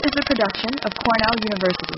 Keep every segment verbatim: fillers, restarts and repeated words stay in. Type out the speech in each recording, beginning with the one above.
is a production of Cornell University.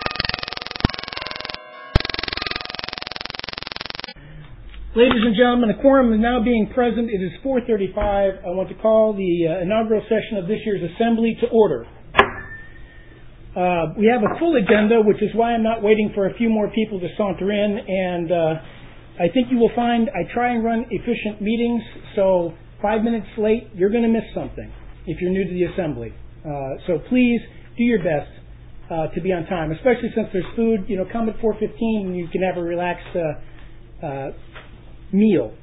Ladies and gentlemen, a quorum is now being present. It is four thirty-five. I want to call the uh, inaugural session of this year's assembly to order. Uh, we have a full agenda, which is why I'm not waiting for a few more people to saunter in. And uh, I think you will find I try and run efficient meetings, so five minutes late, you're going to miss something if you're new to the assembly. Uh, so please do your best uh, to be on time, especially since there's food. You know, come at four fifteen and you can have a relaxed uh, uh, meal.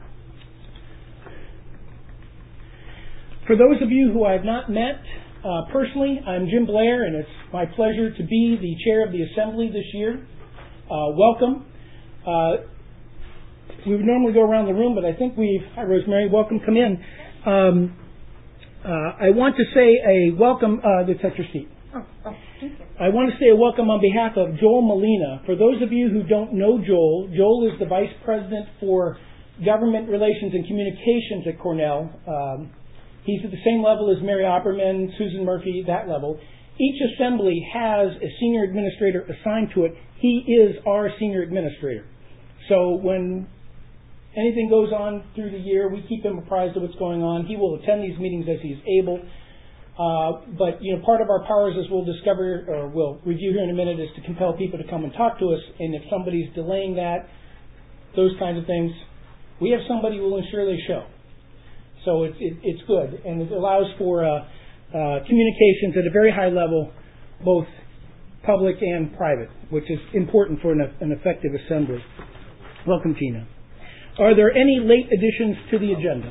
For those of you who I have not met uh, personally, I'm Jim Blair, and it's my pleasure to be the chair of the assembly this year. Uh, welcome. Uh, we would normally go around the room, but I think we've, hi Rosemary, welcome, come in. Um, uh, I want to say a welcome, uh, that's at your seat. Oh, oh, thank you. I want to say a welcome on behalf of Joel Molina. For those of you who don't know Joel, Joel is the Vice President for Government Relations and Communications at Cornell. Um, he's at the same level as Mary Opperman, Susan Murphy, that level. Each assembly has a senior administrator assigned to it. He is our senior administrator. So when anything goes on through the year, we keep him apprised of what's going on. He will attend these meetings as he's able. Uh, but, you know, part of our powers, as we'll discover, or we'll review here in a minute, is to compel people to come and talk to us. And if somebody's delaying that, those kinds of things, we have somebody who will ensure they show. So it, it, it's good. And it allows for uh, uh, communications at a very high level, both public and private, which is important for an, an effective assembly. Welcome, Gina. Are there any late additions to the agenda?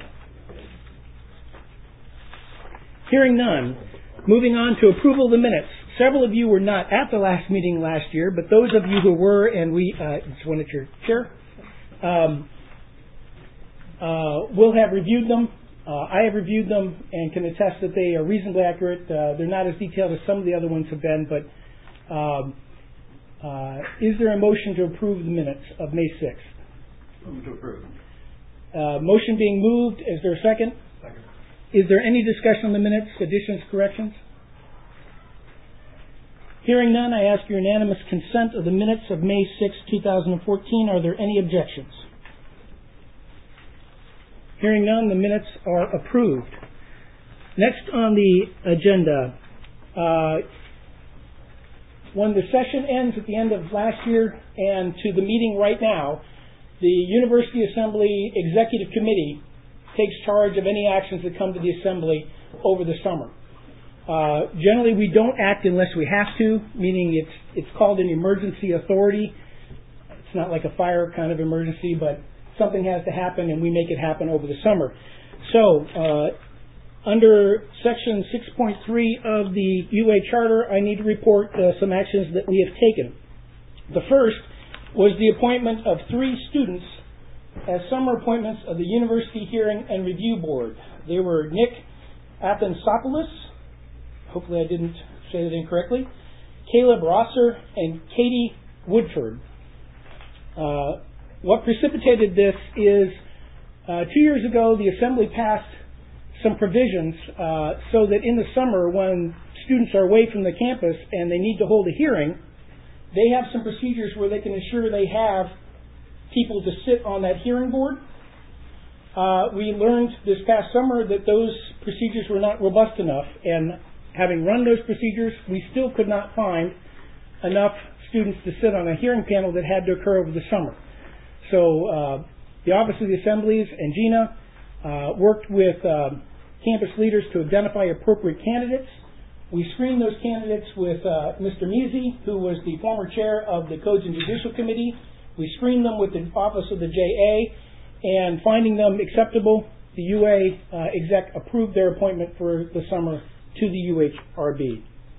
Hearing none, moving on to approval of the minutes. Several of you were not at the last meeting last year, but those of you who were, and we, uh, it's one at your chair, um, uh, will have reviewed them. Uh, I have reviewed them and can attest that they are reasonably accurate. Uh, they're not as detailed as some of the other ones have been, but um, uh, is there a motion to approve the minutes of May sixth? Move to approve. Uh, motion being moved. Is there a second? Second. Is there any discussion on the minutes, additions, corrections? Hearing none, I ask your unanimous consent of the minutes of May sixth, twenty fourteen. Are there any objections? Hearing none, the minutes are approved. Next on the agenda, uh, when the session ends at the end of last year and to the meeting right now, the University Assembly Executive Committee takes charge of any actions that come to the Assembly over the summer. Uh, generally, we don't act unless we have to, meaning it's it's called an emergency authority. It's not like a fire kind of emergency, but something has to happen, and we make it happen over the summer. So, uh, under Section six point three of the U A Charter, I need to report uh, some actions that we have taken. The first was the appointment of three students as summer appointments of the University Hearing and Review Board. They were Nick Athensopoulos, hopefully I didn't say that incorrectly, Caleb Rosser, and Katie Woodford. Uh, what precipitated this is uh, two years ago the Assembly passed some provisions uh, so that in the summer when students are away from the campus and they need to hold a hearing, they have some procedures where they can ensure they have people to sit on that hearing board. Uh, we learned this past summer that those procedures were not robust enough, and having run those procedures, we still could not find enough students to sit on a hearing panel that had to occur over the summer. So uh, the Office of the Assemblies and Gina uh, worked with uh, campus leaders to identify appropriate candidates. We screened those candidates with uh, Mister Measy, who was the former chair of the Codes and Judicial Committee. We screened them with the Office of the J A, and finding them acceptable, the U A uh, exec approved their appointment for the summer to the U H R B.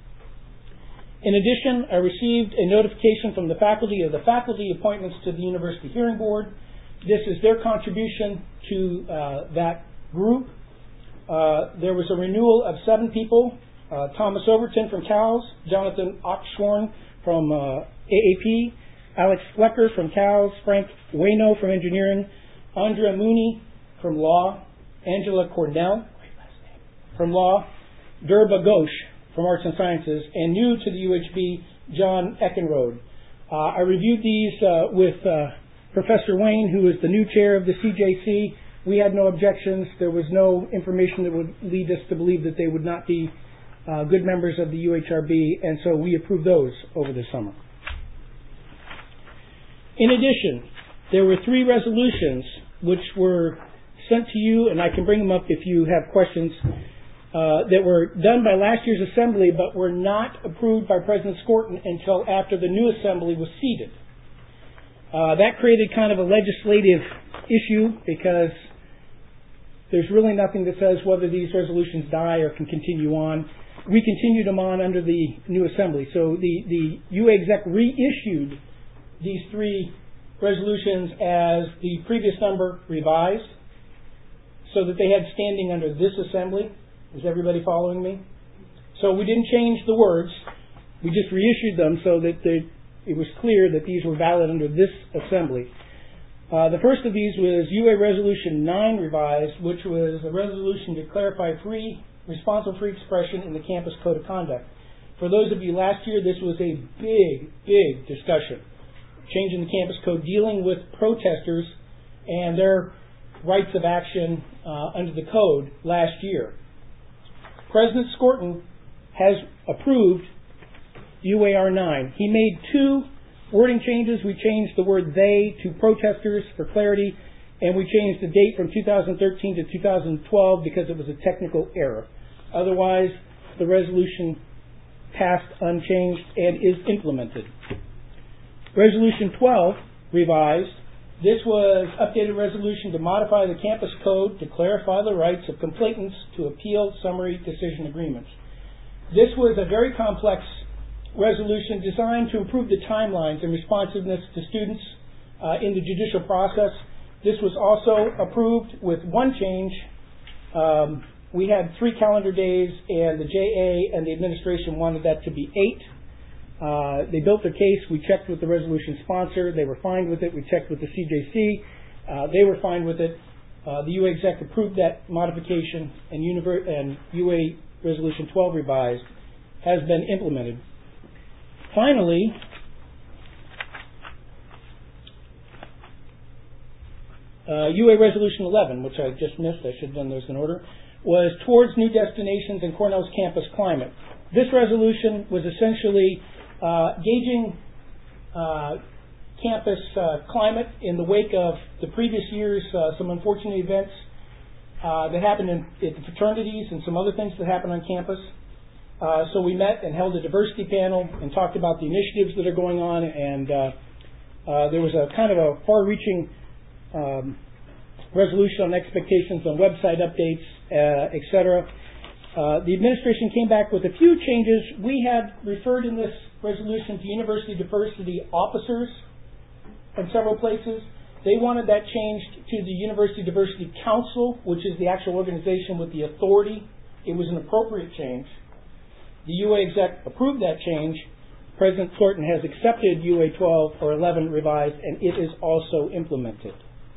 In addition, I received a notification from the faculty of the faculty appointments to the University Hearing Board. This is their contribution to uh, that group. Uh, there was a renewal of seven people. Uh, Thomas Overton from CALS, Jonathan Oxshorn from uh, A A P, Alex Flecker from CALS, Frank Wayno from Engineering, Andrea Mooney from Law, Angela Cornell from Law, Durba Ghosh from Arts and Sciences, and new to the U H B, John Eckenrode. Uh, I reviewed these uh, with uh, Professor Wayne, who is the new chair of the C J C. We had no objections. There was no information that would lead us to believe that they would not be uh, good members of the U H R B, and so we approved those over the summer. In addition, there were three resolutions which were sent to you, and I can bring them up if you have questions, uh, that were done by last year's assembly but were not approved by President Skorton until after the new assembly was seated. Uh, that created kind of a legislative issue because there's really nothing that says whether these resolutions die or can continue on. We continued them on under the new assembly. So the, the U A exec reissued these three resolutions as the previous number revised so that they had standing under this assembly. Is everybody following me? So we didn't change the words. We just reissued them so that they, it was clear that these were valid under this assembly. Uh, the first of these was U A Resolution nine revised, which was a resolution to clarify free, responsible free expression in the campus code of conduct. For those of you last year, this was a big, big discussion. Changing the campus code, dealing with protesters and their rights of action uh, under the code last year. President Skorton has approved U A R nine. He made two wording changes. We changed the word they to protesters for clarity, and we changed the date from two thousand thirteen to two thousand twelve because it was a technical error. Otherwise, the resolution passed unchanged and is implemented. Resolution twelve, revised. This was updated resolution to modify the campus code to clarify the rights of complainants to appeal summary decision agreements. This was a very complex resolution designed to improve the timelines and responsiveness to students uh, in the judicial process. This was also approved with one change. Um, we had three calendar days, and the J A and the administration wanted that to be eight. Uh, they built their case. We checked with the resolution sponsor. They were fine with it. We checked with the C J C. Uh, they were fine with it. Uh, the U A exec approved that modification, and, univer- and U A Resolution twelve revised has been implemented. Finally, uh, U A Resolution eleven, which I just missed, I should have done those in order, was towards new destinations in Cornell's campus climate. This resolution was essentially uh, gauging uh, campus uh, climate in the wake of the previous year's uh, some unfortunate events uh, that happened in, at the fraternities and some other things that happened on campus. Uh, so we met and held a diversity panel and talked about the initiatives that are going on, and uh, uh, there was a kind of a far-reaching um, resolution on expectations on website updates, uh, et cetera. Uh, the administration came back with a few changes. We had referred in this resolution to university diversity officers in several places. They wanted that changed to the University Diversity Council, which is the actual organization with the authority. It was an appropriate change. The U A exec approved that change. President Skorton has accepted U A twelve or eleven revised, and it is also implemented.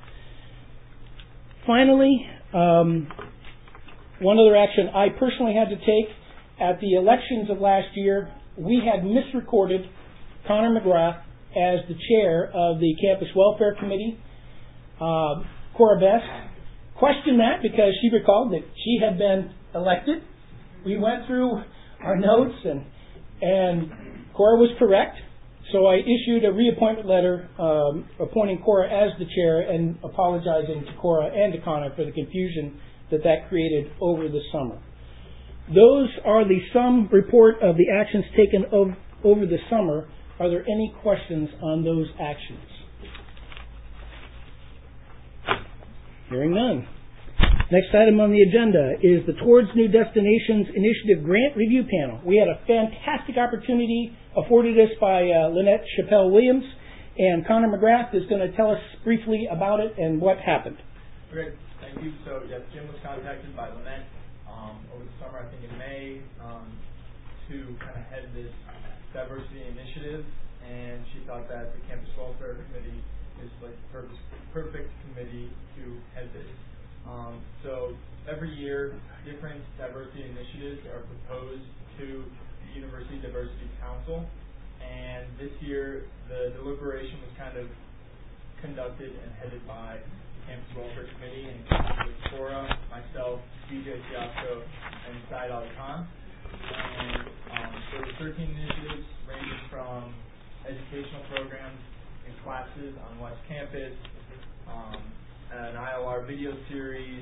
Finally, um, one other action I personally had to take at the elections of last year. We had misrecorded Connor McGrath as the chair of the Campus Welfare Committee. Uh, Cora Best questioned that because she recalled that she had been elected. We went through our notes, and and Cora was correct. So I issued a reappointment letter um, appointing Cora as the chair and apologizing to Cora and to Connor for the confusion that that created over the summer. Those are the sum report of the actions taken ov- over the summer. Are there any questions on those actions? Hearing none. Next item on the agenda is the Towards New Destinations Initiative Grant Review Panel. We had a fantastic opportunity afforded us by uh, Lynette Chappelle-Williams, and Connor McGrath is going to tell us briefly about it and what happened. Great, thank you. So, yes, Jim was contacted by Lynette um, over the summer, I think in May, um, to kind of head this diversity initiative, and she thought that the Campus Welfare Committee is like the perfect, perfect committee to head this. Um, so every year, different diversity initiatives are proposed to the University Diversity Council, and this year the deliberation was kind of conducted and headed by the Campus Welfare Committee, and with Cora, myself, D J Fiasco, and Saeed Ali Khan. And um, there were thirteen initiatives ranging from educational programs and classes on West Campus, um, an I L R video series,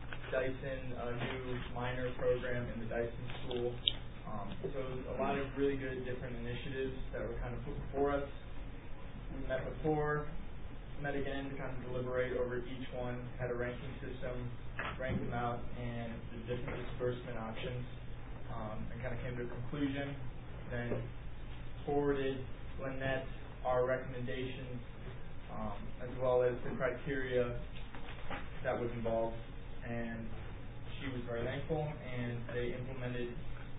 Dyson, a new minor program in the Dyson School. Um, so a lot of really good different initiatives that were kind of put before us. We met before, met again to kind of deliberate over each one, had a ranking system, ranked them out, and the different disbursement options, um, and kind of came to a conclusion. Then forwarded Lynette our recommendations, um, as well as the criteria that was involved, and she was very thankful, and they implemented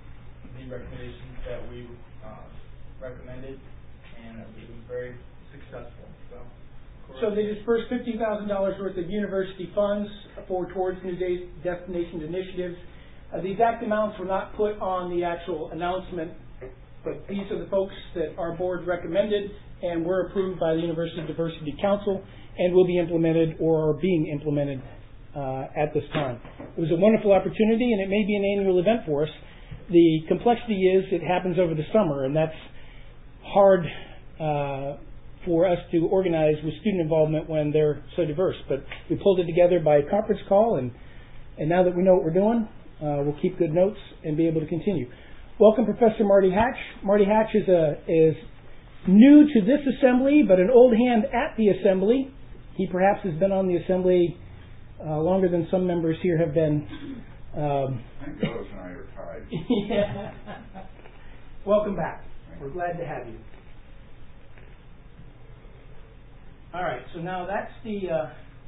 the recommendations that we uh, recommended, and it was very successful. So, so they dispersed fifty thousand dollars worth of university funds for towards new day destination initiatives. Uh, the exact amounts were not put on the actual announcement, but these are the folks that our board recommended and were approved by the University Diversity Council and will be implemented or are being implemented uh, at this time. It was a wonderful opportunity, and it may be an annual event for us. The complexity is it happens over the summer, and that's hard uh, for us to organize with student involvement when they're so diverse. But we pulled it together by conference call, and, and now that we know what we're doing, uh, we'll keep good notes and be able to continue. Welcome, Professor Marty Hatch. Marty Hatch is, a, is new to this assembly, but an old hand at the assembly. He perhaps has been on the assembly uh, longer than some members here have been. Um, I think Rose and I are tied. Yeah. Welcome back. We're glad to have you. All right, so now that's the uh,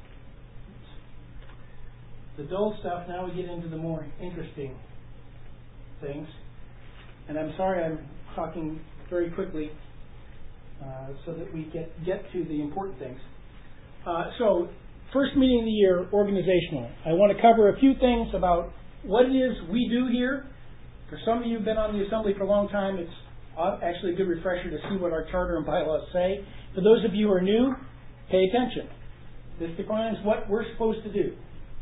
the dull stuff. Now we get into the more interesting things. And I'm sorry I'm talking very quickly uh, so that we get, get to the important things. Uh, so, first meeting of the year, organizational. I want to cover a few things about what it is we do here. For some of you who've been on the assembly for a long time, it's actually a good refresher to see what our charter and bylaws say. For those of you who are new, pay attention. This defines what we're supposed to do.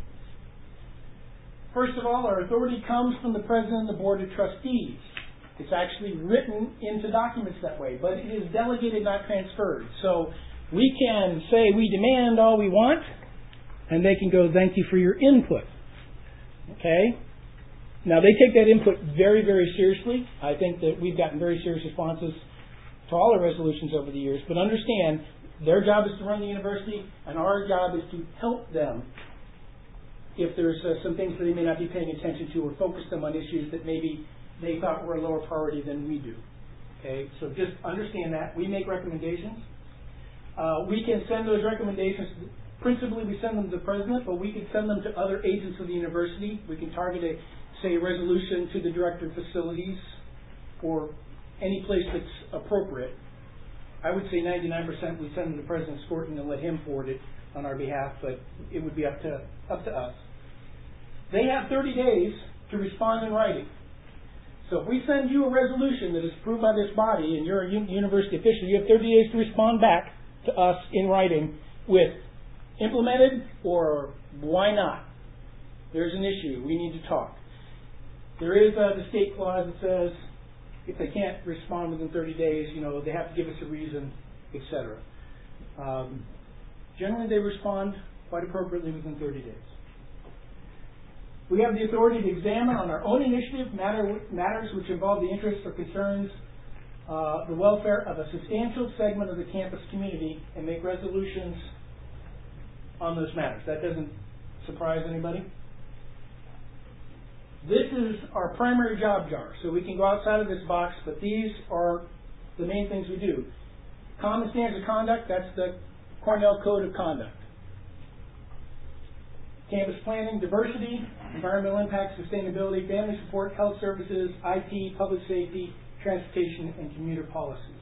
First of all, our authority comes from the President and the Board of Trustees. It's actually written into documents that way, but it is delegated, not transferred. So we can say we demand all we want, and they can go, thank you for your input. Okay? Now, they take that input very, very seriously. I think that we've gotten very serious responses to all our resolutions over the years. But understand, their job is to run the university, and our job is to help them if there's uh, some things that they may not be paying attention to, or focus them on issues that maybe they thought were a lower priority than we do. Okay, so just understand that. We make recommendations. Uh, we can send those recommendations, principally we send them to the President, but we can send them to other agents of the university. We can target a, say, a resolution to the Director of Facilities or any place that's appropriate. I would say ninety-nine percent we send them to President Skorton and let him forward it on our behalf, but it would be up to up to us. They have thirty days to respond in writing. So if we send you a resolution that is approved by this body and you're a un- university official, you have thirty days to respond back to us in writing with implemented or why not. There's an issue. We need to talk. There is uh, the state clause that says if they can't respond within thirty days, you know, they have to give us a reason, et cetera. Um, generally, they respond quite appropriately within thirty days. We have the authority to examine on our own initiative matter, matters which involve the interests or concerns, uh, the welfare of a substantial segment of the campus community, and make resolutions on those matters. That doesn't surprise anybody. This is our primary job jar, so we can go outside of this box, but these are the main things we do. Common standards of conduct, that's the Cornell Code of Conduct. Campus planning, diversity, environmental impact, sustainability, family support, health services, I T, public safety, transportation, and commuter policies.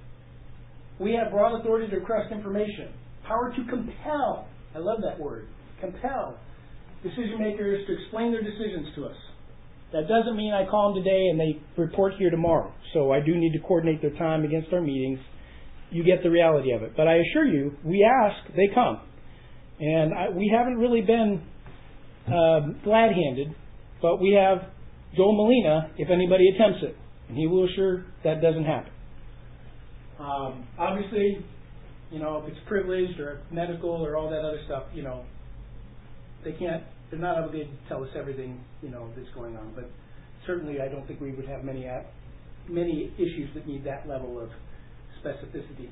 We have broad authority to request information, power to compel, I love that word, compel decision makers to explain their decisions to us. That doesn't mean I call them today and they report here tomorrow. So I do need to coordinate their time against our meetings. You get the reality of it. But I assure you, we ask, they come. And I, we haven't really been um, glad-handed, but we have Joel Molina if anybody attempts it. And he will assure that doesn't happen. Um, obviously, you know, if it's privileged or medical or all that other stuff, you know, they can't, they're not obligated to tell us everything, you know, that's going on. But certainly I don't think we would have many, many issues that need that level of specificity.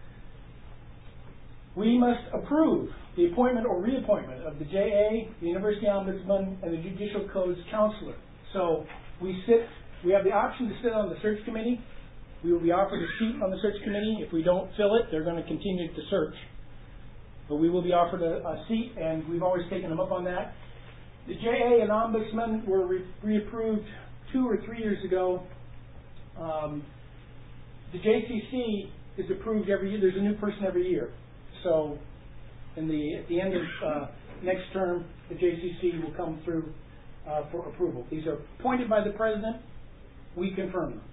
We must approve the appointment or reappointment of the J A, the University Ombudsman, and the Judicial Codes Counselor. So we sit, we have the option to sit on the search committee. We will be offered a seat on the search committee. If we don't fill it, they're going to continue to search. But we will be offered a, a seat, and we've always taken them up on that. The J A and Ombudsman were re- reapproved two or three years ago. Um, the J C C is approved every year. There's a new person every year. So in the, at the end of uh, next term, the J C C will come through uh, for approval. These are appointed by the President. We confirm them.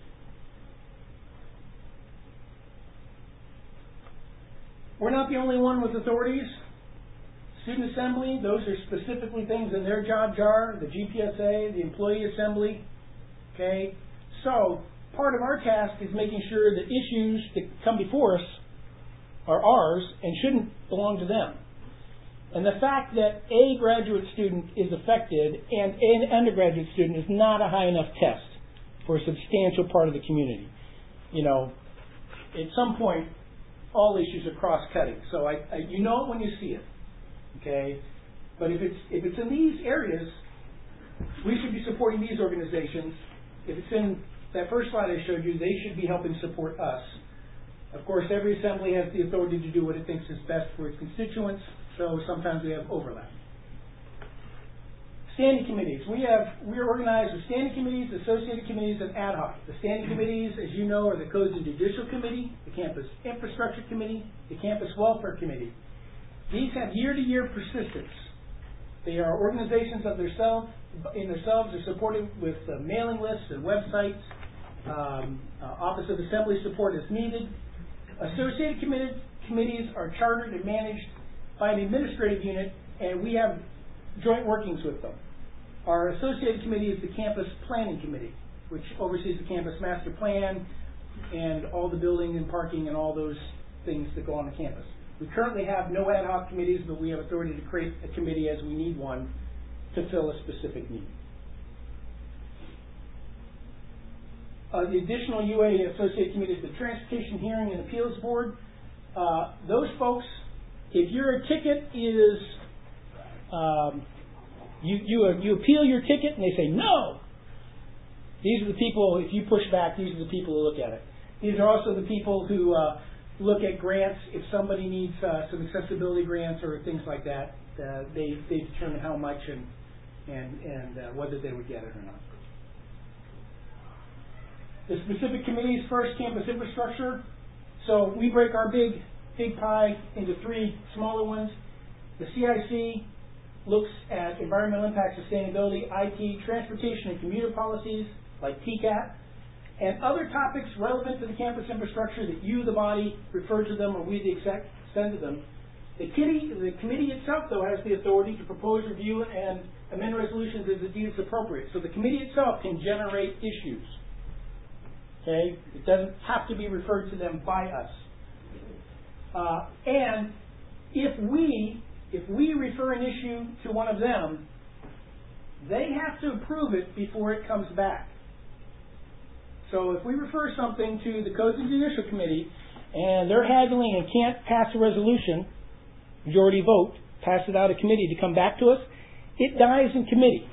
We're not the only one with authorities. Student Assembly, those are specifically things in their job jar, the G P S A, the Employee Assembly. Okay? So, part of our task is making sure that issues that come before us are ours and shouldn't belong to them. And the fact that a graduate student is affected and an undergraduate student is not a high enough test for a substantial part of the community. You know, at some point, all issues are cross-cutting. So I, I, you know it when you see it, okay? But if it's if it's in these areas, we should be supporting these organizations. If it's in that first slide I showed you, they should be helping support us. Of course, every assembly has the authority to do what it thinks is best for its constituents, so sometimes we have overlap. Standing committees. We have we are organized with standing committees, associated committees, and ad hoc. The standing committees, as you know, are the Codes and Judicial Committee, the Campus Infrastructure Committee, the Campus Welfare Committee. These have year-to-year persistence. They are organizations of themselves, in themselves, are supported with uh, mailing lists and websites, um, uh, Office of Assembly support as needed. Associated committed, committees are chartered and managed by an administrative unit, and we have joint workings with them. Our associated committee is the Campus Planning Committee, which oversees the campus master plan and all the building and parking and all those things that go on the campus. We currently have no ad hoc committees, but we have authority to create a committee as we need one to fill a specific need. Uh, the additional U A associated committee is the Transportation Hearing and Appeals Board. Uh, those folks, if your ticket is Um, you you uh, you appeal your ticket and they say no. These are the people. If you push back, these are the people who look at it. These are also the people who uh, look at grants. If somebody needs uh, some accessibility grants or things like that, uh, they they determine how much and and and uh, whether they would get it or not. The specific committees first, campus infrastructure. So we break our big big pie into three smaller ones. The C I C looks at environmental impact, sustainability, I T, transportation and commuter policies like T CAT, and other topics relevant to the campus infrastructure that you, the body, refer to them or we, the exec, send to them. The committee, the committee itself, though, has the authority to propose, review, and amend resolutions as it deems appropriate. So the committee itself can generate issues. Okay? It doesn't have to be referred to them by us. Uh, and if we If we refer an issue to one of them, they have to approve it before it comes back. So if we refer something to the Codes and Judicial Committee and they're haggling and can't pass a resolution, majority vote, pass it out of committee to come back to us, it dies in committee.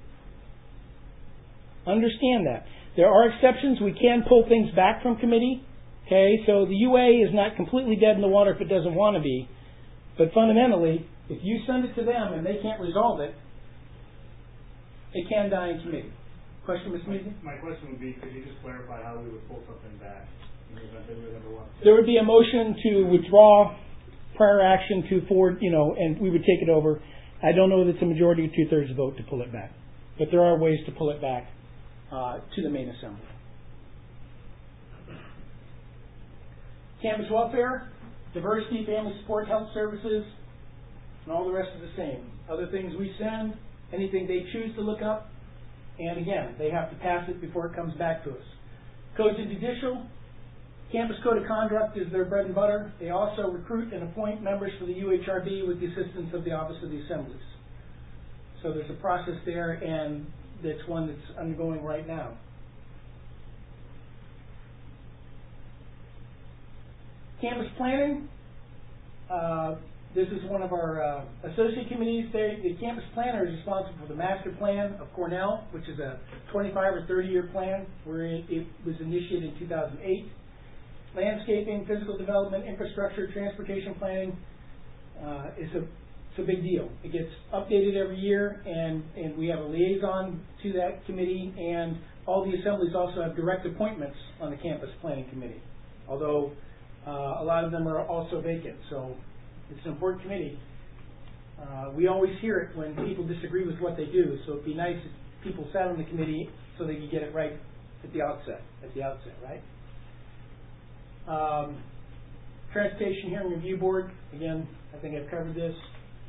Understand that. There are exceptions. We can pull things back from committee. Okay, so the U A is not completely dead in the water if it doesn't want to be. But fundamentally, if you send it to them and they can't resolve it, it can die in committee. Question, Miz Measley? My question would be, could you just clarify how we would pull something back in the event that we would ever want to? There would be a motion to withdraw prior action to forward, you know, and we would take it over. I don't know that it's a majority or two-thirds vote to pull it back. But there are ways to pull it back uh, to the main assembly. Campus welfare, diversity, family support, health services, and all the rest is the same. Other things we send, anything they choose to look up, and again, they have to pass it before it comes back to us. Codes and judicial, campus code of conduct is their bread and butter. They also recruit and appoint members for the U H R B with the assistance of the Office of the Assemblies. So there's a process there, and that's one that's undergoing right now. Campus planning. Uh, this is one of our uh, associate committees. They, the campus planner is responsible for the master plan of Cornell, which is a twenty-five or thirty year plan, where it, it was initiated in two thousand eight. Landscaping, physical development, infrastructure, transportation planning uh, is a it's a big deal. It gets updated every year, and, and we have a liaison to that committee, and all the assemblies also have direct appointments on the campus planning committee, although uh, a lot of them are also vacant, so it's an important committee. Uh, we always hear it when people disagree with what they do, so it'd be nice if people sat on the committee so they could get it right at the outset, at the outset, right? Um, Transportation Hearing Review Board, again, I think I've covered this.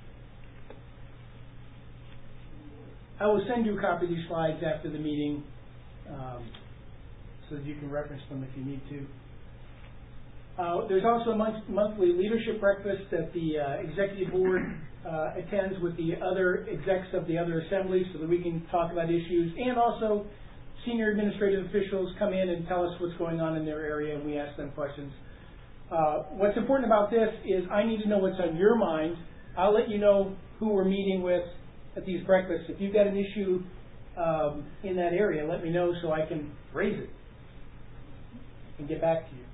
I will send you a copy of these slides after the meeting um, so that you can reference them if you need to. Uh, there's also a month, monthly leadership breakfast that the uh, executive board uh, attends with the other execs of the other assemblies so that we can talk about issues, and also senior administrative officials come in and tell us what's going on in their area, and we ask them questions. Uh, what's important about this is I need to know what's on your mind. I'll let you know who we're meeting with at these breakfasts. If you've got an issue um, in that area, let me know so I can raise it and get back to you.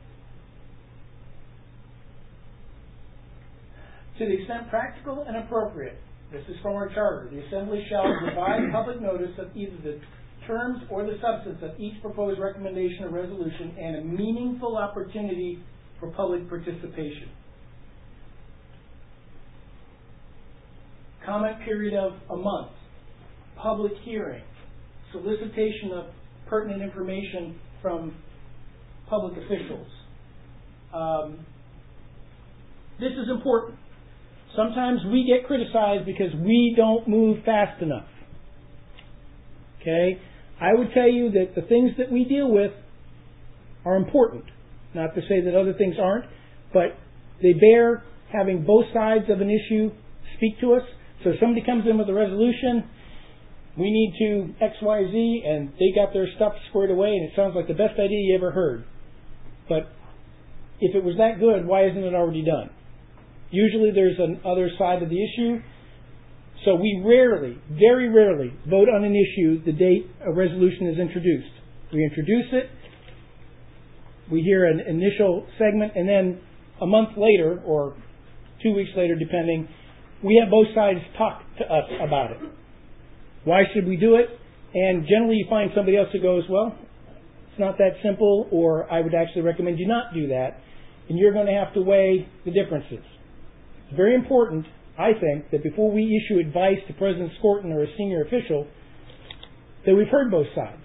To the extent practical and appropriate, this is from our charter, the Assembly shall provide public notice of either the terms or the substance of each proposed recommendation or resolution and a meaningful opportunity for public participation. Comment period of a month, public hearing, solicitation of pertinent information from public officials. Um, this is important. Sometimes we get criticized because we don't move fast enough. Okay? I would tell you that the things that we deal with are important. Not to say that other things aren't, but they bear having both sides of an issue speak to us. So if somebody comes in with a resolution, we need to X, Y, Z, and they got their stuff squared away, and it sounds like the best idea you ever heard. But if it was that good, why isn't it already done? Usually there's an other side of the issue. So we rarely, very rarely, vote on an issue the date a resolution is introduced. We introduce it, we hear an initial segment, and then a month later, or two weeks later, depending, we have both sides talk to us about it. Why should we do it? And generally you find somebody else who goes, well, it's not that simple, or I would actually recommend you not do that, and you're going to have to weigh the differences. It's very important, I think, that before we issue advice to President Skorton or a senior official, that we've heard both sides.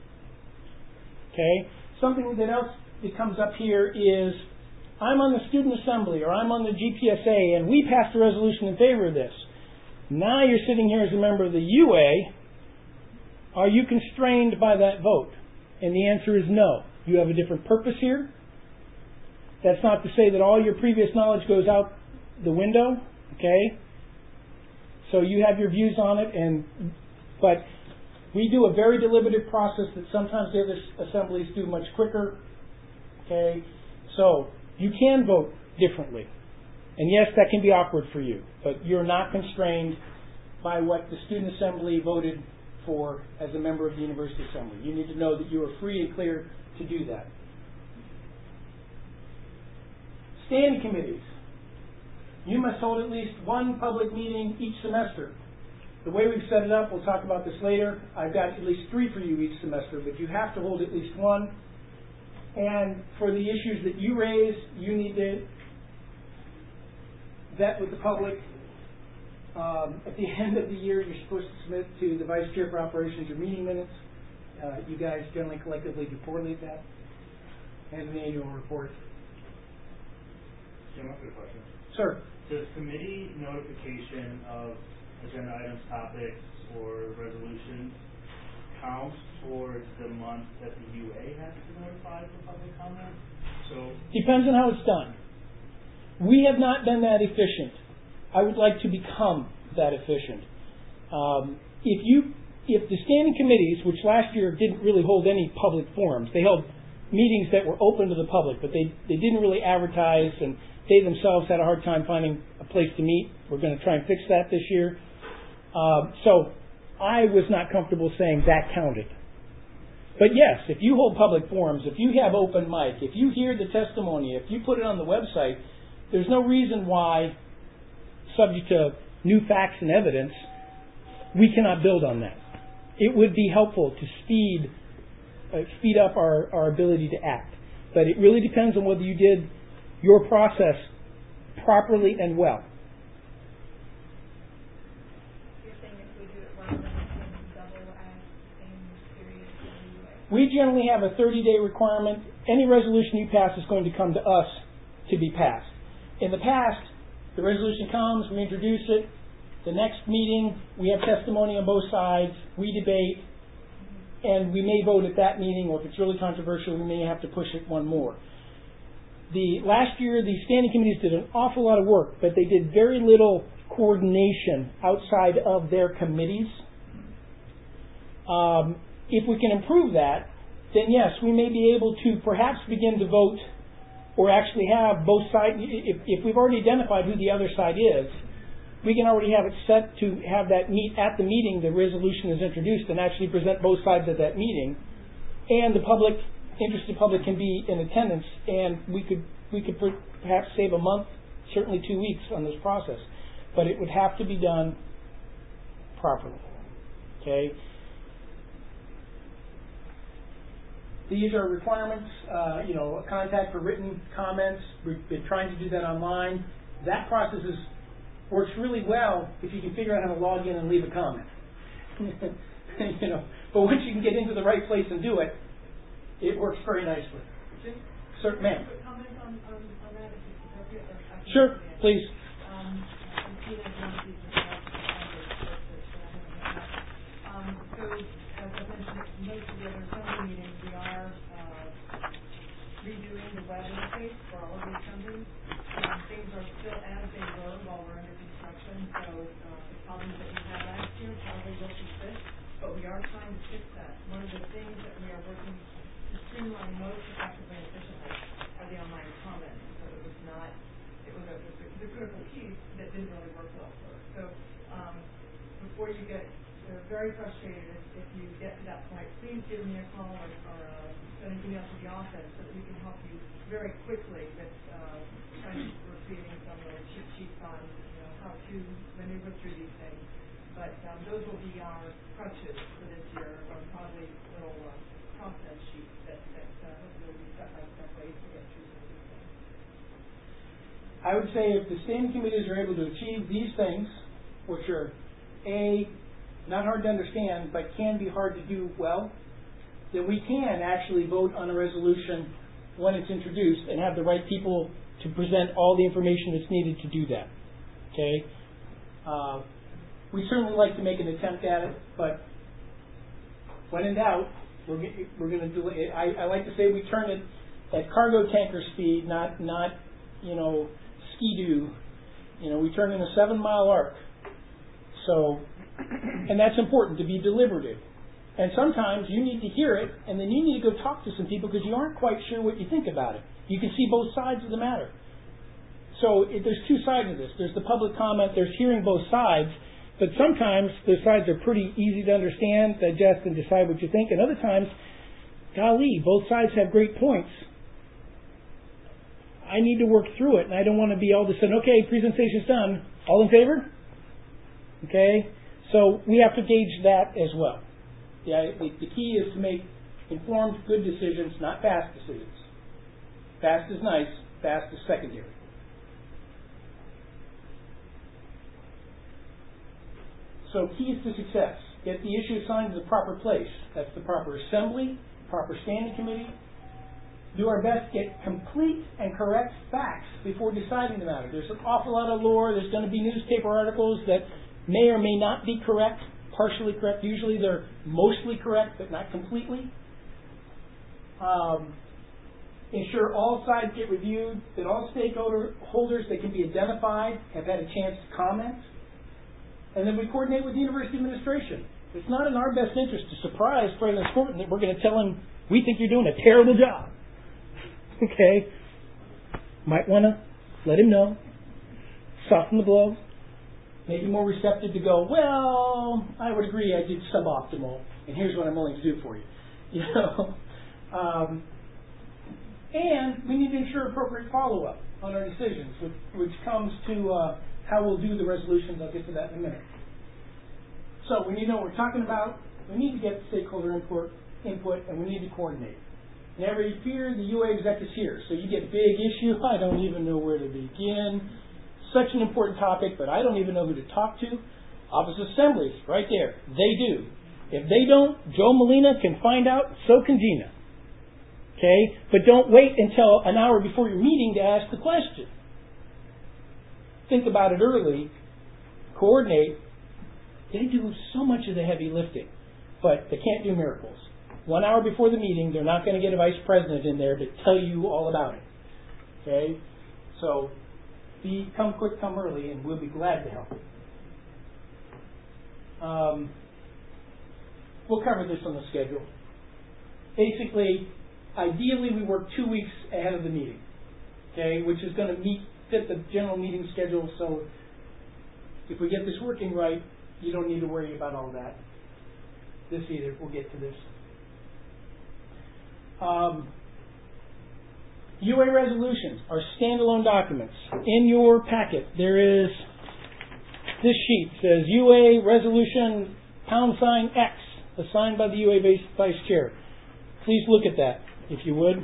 Okay? Something that else that comes up here is, I'm on the student assembly or I'm on the G P S A and we passed a resolution in favor of this. Now you're sitting here as a member of the U A. Are you constrained by that vote? And the answer is no. You have a different purpose here. That's not to say that all your previous knowledge goes out the window. Okay? So you have your views on it, and but we do a very deliberative process that sometimes the other assemblies do much quicker. Okay? So you can vote differently. And yes, that can be awkward for you, but you're not constrained by what the student assembly voted for as a member of the university assembly. You need to know that you are free and clear to do that. Standing committees. You must hold at least one public meeting each semester. The way we've set it up, we'll talk about this later, I've got at least three for you each semester, but you have to hold at least one. And for the issues that you raise, you need to vet with the public. Um, at the end of the year, you're supposed to submit to the Vice Chair for Operations your meeting minutes. Uh, you guys generally collectively do poorly at that. And an annual report. Jim, I have a question. Sir. Does committee notification of agenda items, topics, or resolutions count towards the month that the U A has to notify for public comment? So depends on how it's done. We have not been that efficient. I would like to become that efficient. Um, if you, if the standing committees, which last year didn't really hold any public forums, they held meetings that were open to the public, but they, they didn't really advertise, and they themselves had a hard time finding a place to meet. We're going to try and fix that this year. Um, so I was not comfortable saying that counted. But yes, if you hold public forums, if you have open mic, if you hear the testimony, if you put it on the website, there's no reason why, subject to new facts and evidence, we cannot build on that. It would be helpful to speed uh, speed up our, our ability to act. But it really depends on whether you did your process properly and well. You're saying if we do it well, then we can double as same period anyway? We generally have a thirty-day requirement. Any resolution you pass is going to come to us to be passed. In the past, the resolution comes, we introduce it. The next meeting, we have testimony on both sides. We debate, and we may vote at that meeting, or if it's really controversial, we may have to push it one more. The last year, the standing committees did an awful lot of work, but they did very little coordination outside of their committees. Um, if we can improve that, then yes, we may be able to perhaps begin to vote, or actually have both sides. If, if we've already identified who the other side is, we can already have it set to have that meet at the meeting the resolution is introduced and actually present both sides at that meeting. And the public, interested public, can be in attendance, and we could we could perhaps save a month, certainly two weeks on this process. But it would have to be done properly. Okay? These are requirements, uh, you know, a contact for written comments. We've been trying to do that online. That process is works really well if you can figure out how to log in and leave a comment. you know, but once you can get into the right place and do it, it works very nicely. Jim, Sir, ma'am. comment on, on, on that if it's appropriate? Or I can Sure, say it. please. Um, I'm feeling one of these is about the standards, um, so, as I mentioned at most of the other assembly meetings, we are uh, redoing the web interface for all of the assemblies. Um, things are still as they were while we're under construction, so uh, the problems that we had last year probably will persist, but we are trying to fix that. One of the things that we are working to streamline most effectively and efficiently are the online comments. So it was not, it was a, the critical piece that didn't really work well for us. So um, before you get uh, very frustrated, if, if you get to that point, please give me a call or, or uh, send an email to the office so that we can help you very quickly with uh, kind of we're creating some of those cheat sheets on you know how to maneuver through these things. But um, those will be our crutches for this year, or probably little uh, process sheets that, that uh, hopefully will be step-by-step ways to get through some of these things. I would say if the standing committees are able to achieve these things, which are A, not hard to understand, but can be hard to do well, then we can actually vote on a resolution when it's introduced and have the right people to present all the information that's needed to do that. Okay? Uh, we certainly like to make an attempt at it, but when in doubt, we're, we're going to do it. I, I like to say we turn it at cargo tanker speed, not, not you know, ski-doo. You know, we turn in a seven-mile arc. So, and that's important, to be deliberative. And sometimes you need to hear it, and then you need to go talk to some people because you aren't quite sure what you think about it. You can see both sides of the matter. So it, there's two sides of this. There's the public comment, there's hearing both sides, but sometimes the sides are pretty easy to understand, digest, and decide what you think. And other times, golly, both sides have great points. I need to work through it, and I don't want to be all of a sudden, okay, presentation's done. All in favor? Okay? So we have to gauge that as well. Yeah, the, the key is to make informed, good decisions, not fast decisions. Fast is nice, fast is secondary. So keys to success. Get the issue assigned to the proper place. That's the proper assembly, proper standing committee. Do our best to get complete and correct facts before deciding the matter. There's an awful lot of lore. There's going to be newspaper articles that may or may not be correct, partially correct. Usually they're mostly correct, but not completely. Um, ensure all sides get reviewed, that all stakeholders that can be identified have had a chance to comment. And then we coordinate with the university administration. It's not in our best interest to surprise President Scorton that we're going to tell him, we think you're doing a terrible job. Okay? Might want to let him know. Soften the blow. Make him more receptive to go, well, I would agree I did suboptimal, and here's what I'm willing to do for you. You know? Um, and we need to ensure appropriate follow-up on our decisions, which, which comes to uh, how we'll do the resolutions. I'll get to that in a minute. So we need to know what we're talking about. We need to get stakeholder input, input and we need to coordinate. Never fear, the U A exec is here. So you get big issue, I don't even know where to begin. Such an important topic, but I don't even know who to talk to. Office assemblies, right there. They do. If they don't, Joe Molina can find out, so can Gina. Okay? But don't wait until an hour before your meeting to ask the question. Think about it early. Coordinate. They do so much of the heavy lifting, but they can't do miracles. One hour before the meeting, they're not going to get a vice president in there to tell you all about it. Okay? So, be come quick, come early, and we'll be glad to help. Um, we'll cover this on the schedule. Basically, ideally, we work two weeks ahead of the meeting, okay, which is going to meet fit the general meeting schedule. So, if we get this working right, you don't need to worry about all that. This either. We'll get to this. Um, U A resolutions are standalone documents. In your packet, there is this sheet. It says U A resolution pound sign X, assigned by the U A vice chair. Please look at that, if you would.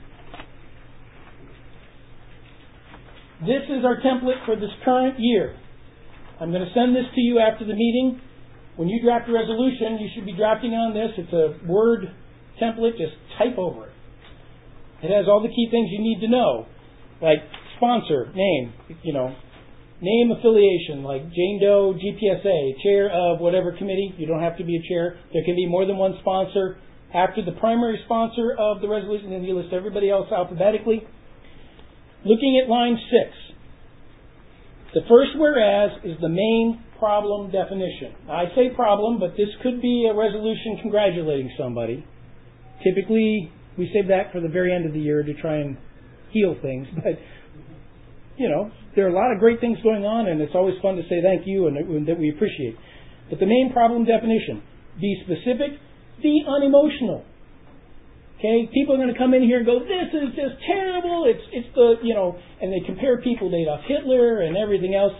This is our template for this current year. I'm going to send this to you after the meeting. When you draft a resolution, you should be drafting on this. It's a Word template. Just type over it. It has all the key things you need to know, like sponsor, name, you know, name, affiliation, like Jane Doe, G P S A, chair of whatever committee. You don't have to be a chair. There can be more than one sponsor. After the primary sponsor of the resolution, then you list everybody else alphabetically. Looking at line six. The first whereas is the main problem definition. I say problem, but this could be a resolution congratulating somebody. Typically, we save that for the very end of the year to try and heal things. But, you know, there are a lot of great things going on, and it's always fun to say thank you and, and that we appreciate. But the main problem definition, be specific, be unemotional. Okay, people are going to come in here and go, this is just terrible. It's it's the, you know, and they compare people to Adolf Hitler and everything else.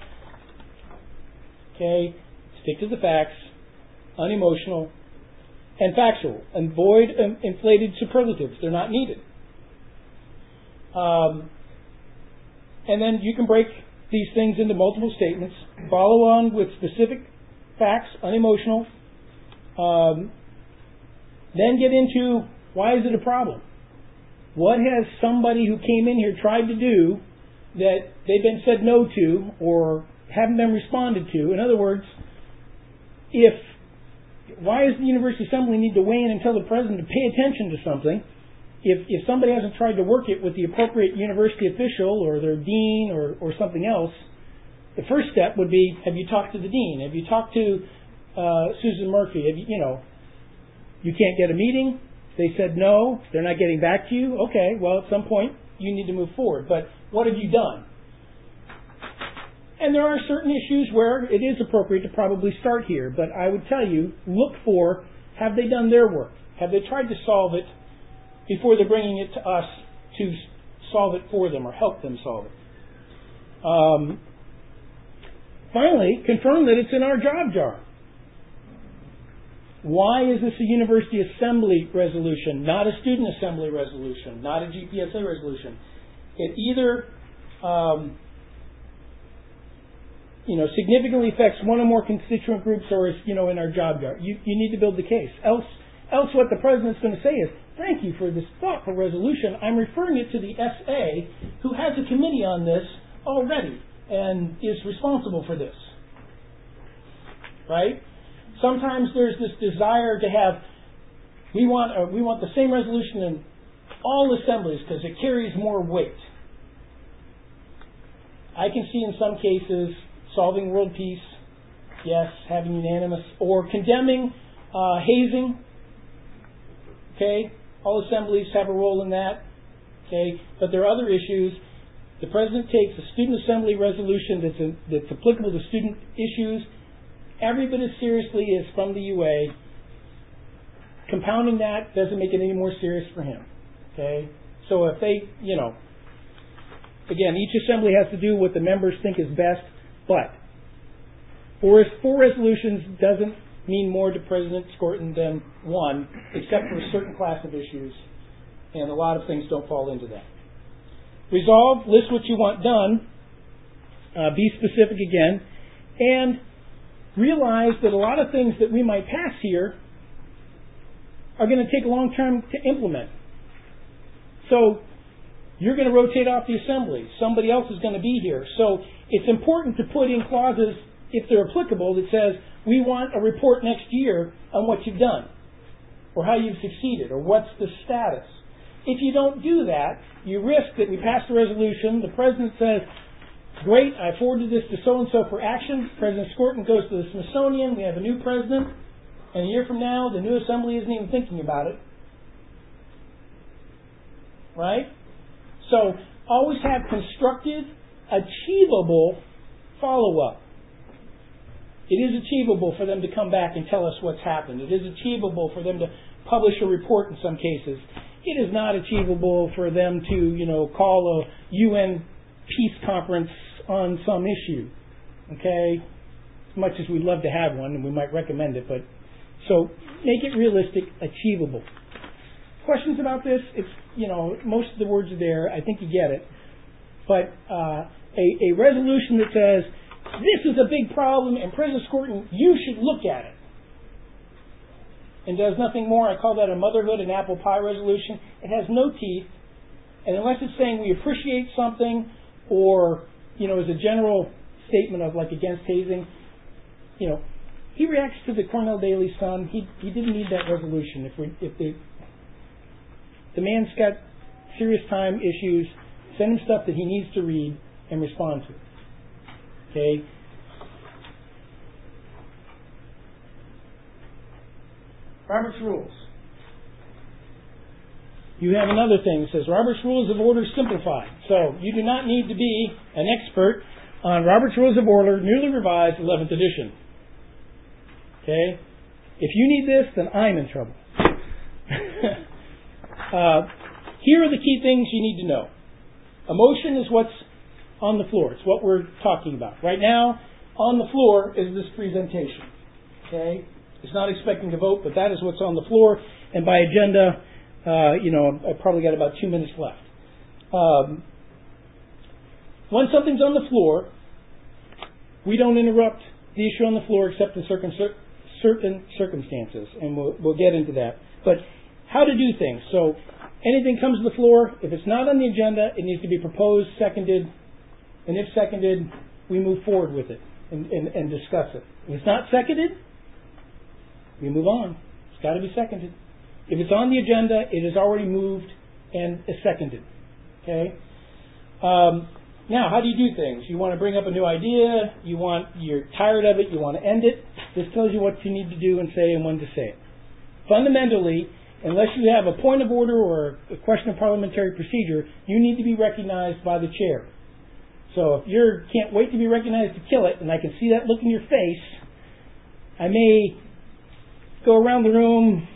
Okay, stick to the facts, unemotional, and factual. Avoid um, inflated superlatives. They're not needed. Um, and then you can break these things into multiple statements. Follow on with specific facts, unemotional. Um, then get into why is it a problem? What has somebody who came in here tried to do that they've been said no to or haven't been responded to? In other words, if why does the University Assembly need to weigh in and tell the President to pay attention to something if, if somebody hasn't tried to work it with the appropriate university official or their dean or, or something else? The first step would be, have you talked to the dean? Have you talked to uh, Susan Murphy? Have you, you know, you can't get a meeting. They said no, they're not getting back to you. Okay, well, at some point, you need to move forward. But what have you done? And there are certain issues where it is appropriate to probably start here. But I would tell you, look for, have they done their work? Have they tried to solve it before they're bringing it to us to solve it for them or help them solve it? Um, finally, confirm that it's in our job jar. Why is this a University Assembly resolution, not a Student Assembly resolution, not a G P S A resolution? It either um, you know, significantly affects one or more constituent groups or is, you know, in our job yard. You, you need to build the case. Else, else what the president's going to say is, thank you for this thoughtful resolution. I'm referring it to the S A, who has a committee on this already and is responsible for this. Right? Sometimes there's this desire to have, we want, uh, we want the same resolution in all assemblies because it carries more weight. I can see in some cases solving world peace, yes, having unanimous, or condemning uh, hazing. Okay, all assemblies have a role in that. Okay, but there are other issues. The president takes a student assembly resolution that's, in, that's applicable to student issues every bit as seriously as from the U A. Compounding that doesn't make it any more serious for him. Okay, so if they, you know, again, each assembly has to do what the members think is best, but four, four resolutions doesn't mean more to President Skorton than one, except for a certain class of issues, and a lot of things don't fall into that. Resolve, list what you want done, uh, be specific again, and realize that a lot of things that we might pass here are going to take a long time to implement. So you're going to rotate off the assembly. Somebody else is going to be here. So it's important to put in clauses, if they're applicable, that says, we want a report next year on what you've done, or how you've succeeded, or what's the status. If you don't do that, you risk that we pass the resolution, the president says, great, I forwarded this to so-and-so for action, President Skorton goes to the Smithsonian, we have a new president, and a year from now, the new assembly isn't even thinking about it. Right? So, always have constructive, achievable follow-up. It is achievable for them to come back and tell us what's happened. It is achievable for them to publish a report in some cases. It is not achievable for them to, you know, call a U N peace conference on some issue. Okay? As much as we'd love to have one, and we might recommend it, but so make it realistic, achievable. Questions about this? It's, you know, most of the words are there. I think you get it. But uh, a, a resolution that says, this is a big problem, and President Skorton, you should look at it, and does nothing more. I call that a motherhood and apple pie resolution. It has no teeth, and unless it's saying we appreciate something, or, you know, as a general statement of like against hazing, you know, he reacts to the Cornell Daily Sun. He he didn't need that resolution. If we if the the man's got serious time issues, send him stuff that he needs to read and respond to. Okay. Robert's Rules. You have another thing that says Robert's Rules of Order Simplified. So you do not need to be an expert on Robert's Rules of Order, newly revised, eleventh edition. Okay? If you need this, then I'm in trouble. uh, here are the key things you need to know. A motion is what's on the floor. It's what we're talking about. Right now, on the floor is this presentation. Okay? It's not expecting to vote, but that is what's on the floor. And by agenda, uh, you know, I've probably got about two minutes left. Um, when something's on the floor, we don't interrupt the issue on the floor except in certain, certain circumstances, and we'll, we'll get into that. But how to do things. So anything comes to the floor, if it's not on the agenda, it needs to be proposed, seconded, and if seconded, we move forward with it and, and, and discuss it. If it's not seconded, we move on. It's got to be seconded. If it's on the agenda, it is already moved and is seconded. Okay? Um, now, how do you do things? You want to bring up a new idea. You want, you're tired of it. You want to end it. This tells you what you need to do and say and when to say it. Fundamentally, unless you have a point of order or a question of parliamentary procedure, you need to be recognized by the chair. So if you can't wait to be recognized to kill it, and I can see that look in your face, I may go around the room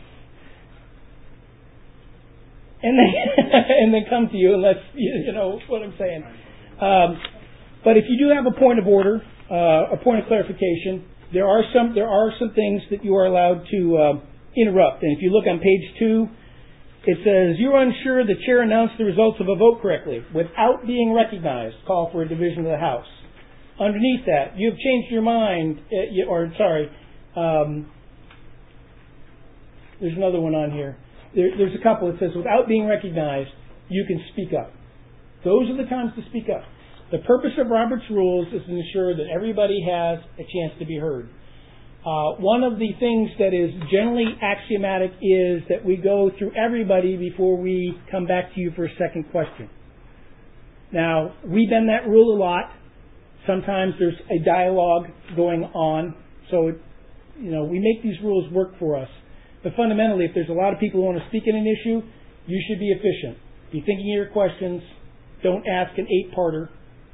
and then and then come to you, unless you, you know what I'm saying. Um, but if you do have a point of order, uh, a point of clarification, there are some there are some things that you are allowed to uh, interrupt. And if you look on page two, it says, you're unsure the chair announced the results of a vote correctly without being recognized. Call for a division of the House. underneath that, you've changed your mind, uh, you, or sorry, um, there's another one on here. There, there's a couple. It says, without being recognized, you can speak up. Those are the times to speak up. The purpose of Robert's Rules is to ensure that everybody has a chance to be heard. Uh, one of the things that is generally axiomatic is that we go through everybody before we come back to you for a second question. Now, we bend that rule a lot. Sometimes there's a dialogue going on, so it, you know, we make these rules work for us. But fundamentally, if there's a lot of people who want to speak in an issue, you should be efficient. Be thinking of your questions. Don't ask an eight-parter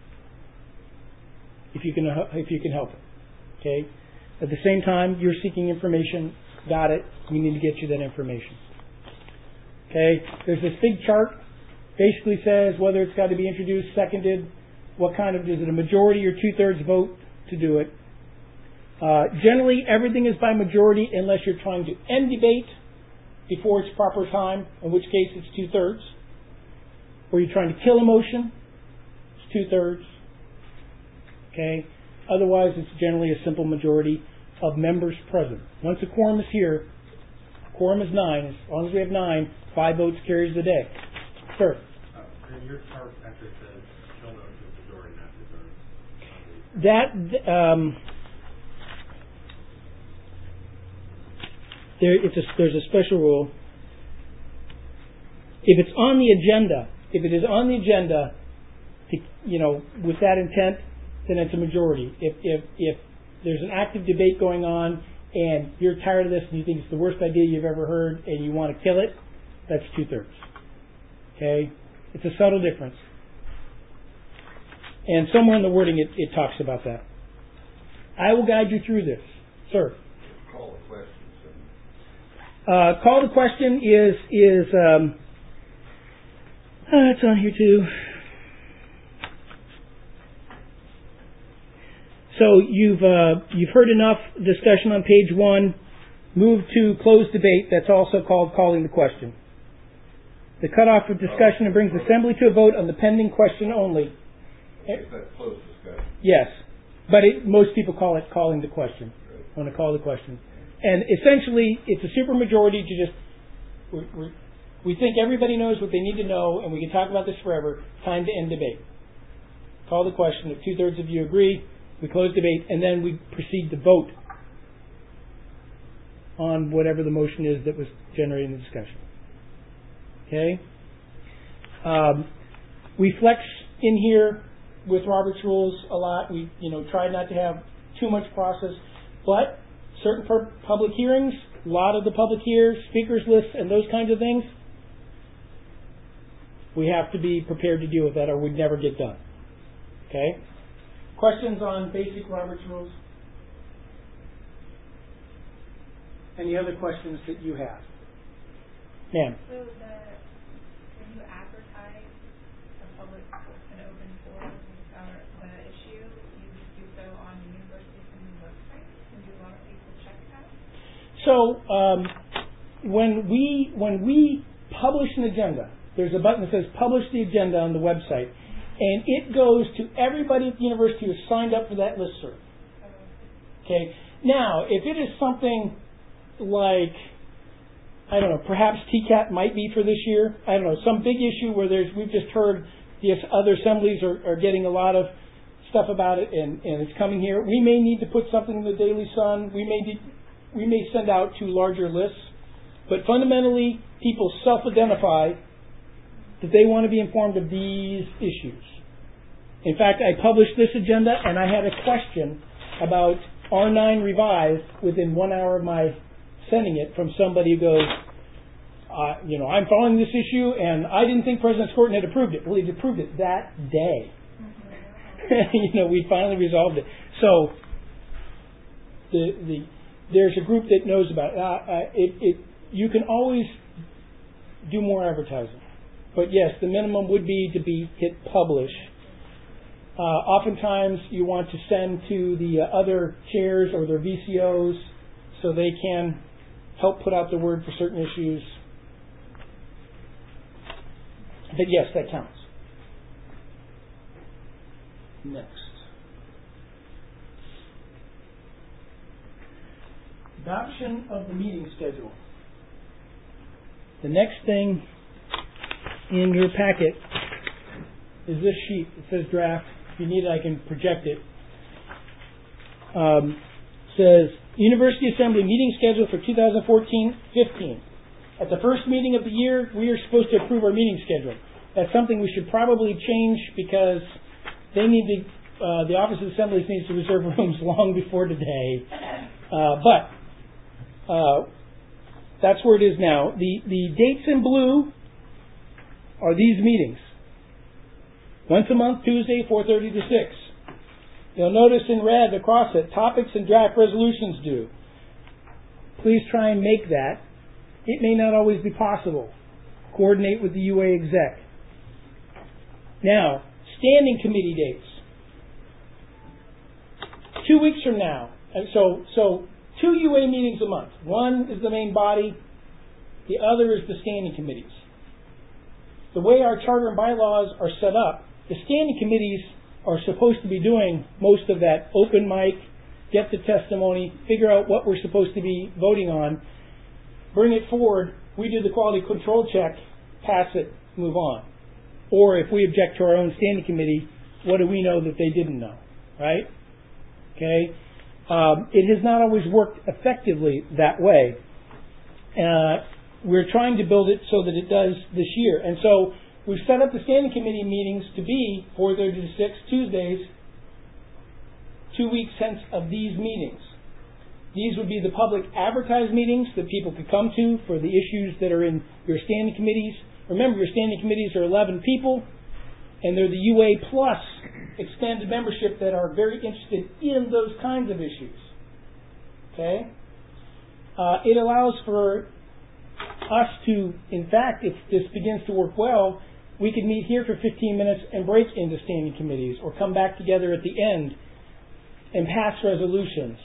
if you can if you can help it. Okay. At the same time, you're seeking information. Got it. We need to get you that information. Okay. There's this big chart. Basically says whether it's got to be introduced, seconded, what kind of, is it a majority or two-thirds vote to do it. Uh, generally, everything is by majority unless you're trying to end debate before its proper time, in which case it's two-thirds. Or you're trying to kill a motion, it's two-thirds. Okay? Otherwise, it's generally a simple majority of members present. Once a quorum is here, quorum is nine. As long as we have nine, five votes carries the day. Sir? Uh, in your chart, actually says no vote is majority, not two-thirds. That, um, there, it's a, there's a special rule. If it's on the agenda, if it is on the agenda, to, you know, with that intent, then it's a majority. If, if, if there's an active debate going on and you're tired of this and you think it's the worst idea you've ever heard and you want to kill it, that's two-thirds. Okay? It's a subtle difference. And somewhere in the wording it, it talks about that. I will guide you through this. Sir? Call the question. Uh, call the question is, is um, uh, it's on here too. So you've uh, you've heard enough discussion on page one. Move to closed debate. That's also called calling the question. The cutoff of discussion and brings assembly to a vote on the pending question only. Is that closed discussion? Yes, but it, most people call it calling the question. Right. Want to call the question, and essentially it's a supermajority to just we we we think everybody knows what they need to know, and we can talk about this forever. Time to end debate. Call the question. If two thirds of you agree, we close debate, and then we proceed to vote on whatever the motion is that was generating the discussion. Okay? Um, we flex in here with Robert's Rules a lot. We, you know, try not to have too much process, but certain pub- public hearings, a lot of the public hearings, speakers lists, and those kinds of things, we have to be prepared to deal with that, or we'd never get done. Okay? Questions on basic Robert's Rules? Any other questions that you have? Ma'am? So the, when you advertise a public, an open forum or the issue, you do so on the university's website? And do a lot of people check that? So um, when we when we publish an agenda, there's a button that says publish the agenda on the website. And it goes to everybody at the university who has signed up for that listserv. Okay. Now, if it is something like, I don't know, perhaps T CAT might be for this year. I don't know, some big issue where there's, we've just heard the other assemblies are, are getting a lot of stuff about it, and, and it's coming here. We may need to put something in the Daily Sun. We may be, we may send out to larger lists. But fundamentally, people self-identify that they want to be informed of these issues. In fact, I published this agenda, and I had a question about R nine revised within one hour of my sending it from somebody who goes, uh, you know, I'm following this issue, and I didn't think President Skorton had approved it. Well, he'd approved it that day. you know, we finally resolved it. So the the there's a group that knows about it. Uh, uh, it, it you can always do more advertising. But yes, the minimum would be to be hit publish. Uh, oftentimes, you want to send to the uh, other chairs or their V C Os so they can help put out the word for certain issues. But yes, that counts. Next. Adoption of the meeting schedule. The next thing in your packet is this sheet. It says draft. If you need it, I can project it. Um, says University Assembly meeting schedule for two thousand fourteen fifteen. At the first meeting of the year, we are supposed to approve our meeting schedule. That's something we should probably change because they need to, uh, the Office of Assemblies needs to reserve rooms long before today. Uh, but uh, that's where it is now. The, the dates in blue are these meetings. Once a month, Tuesday, four thirty to six. You'll notice in red across it, topics and draft resolutions due. Please try and make that. It may not always be possible. Coordinate with the U A exec. Now, standing committee dates. Two weeks from now. So, so two U A meetings a month. One is the main body. The other is the standing committees. The way our charter and bylaws are set up, the standing committees are supposed to be doing most of that open mic, get the testimony, figure out what we're supposed to be voting on, bring it forward, we do the quality control check, pass it, move on. Or if we object to our own standing committee, what do we know that they didn't know, right? Okay? Um, it has not always worked effectively that way. Uh, we're trying to build it so that it does this year. And so we've set up the standing committee meetings to be four thirty to six Tuesdays, two weeks hence of these meetings. These would be the public advertised meetings that people could come to for the issues that are in your standing committees. Remember, your standing committees are eleven people, and they're the U A plus extended membership that are very interested in those kinds of issues. Okay? Uh, it allows for us to, in fact, if this begins to work well, we could meet here for fifteen minutes and break into standing committees or come back together at the end and pass resolutions,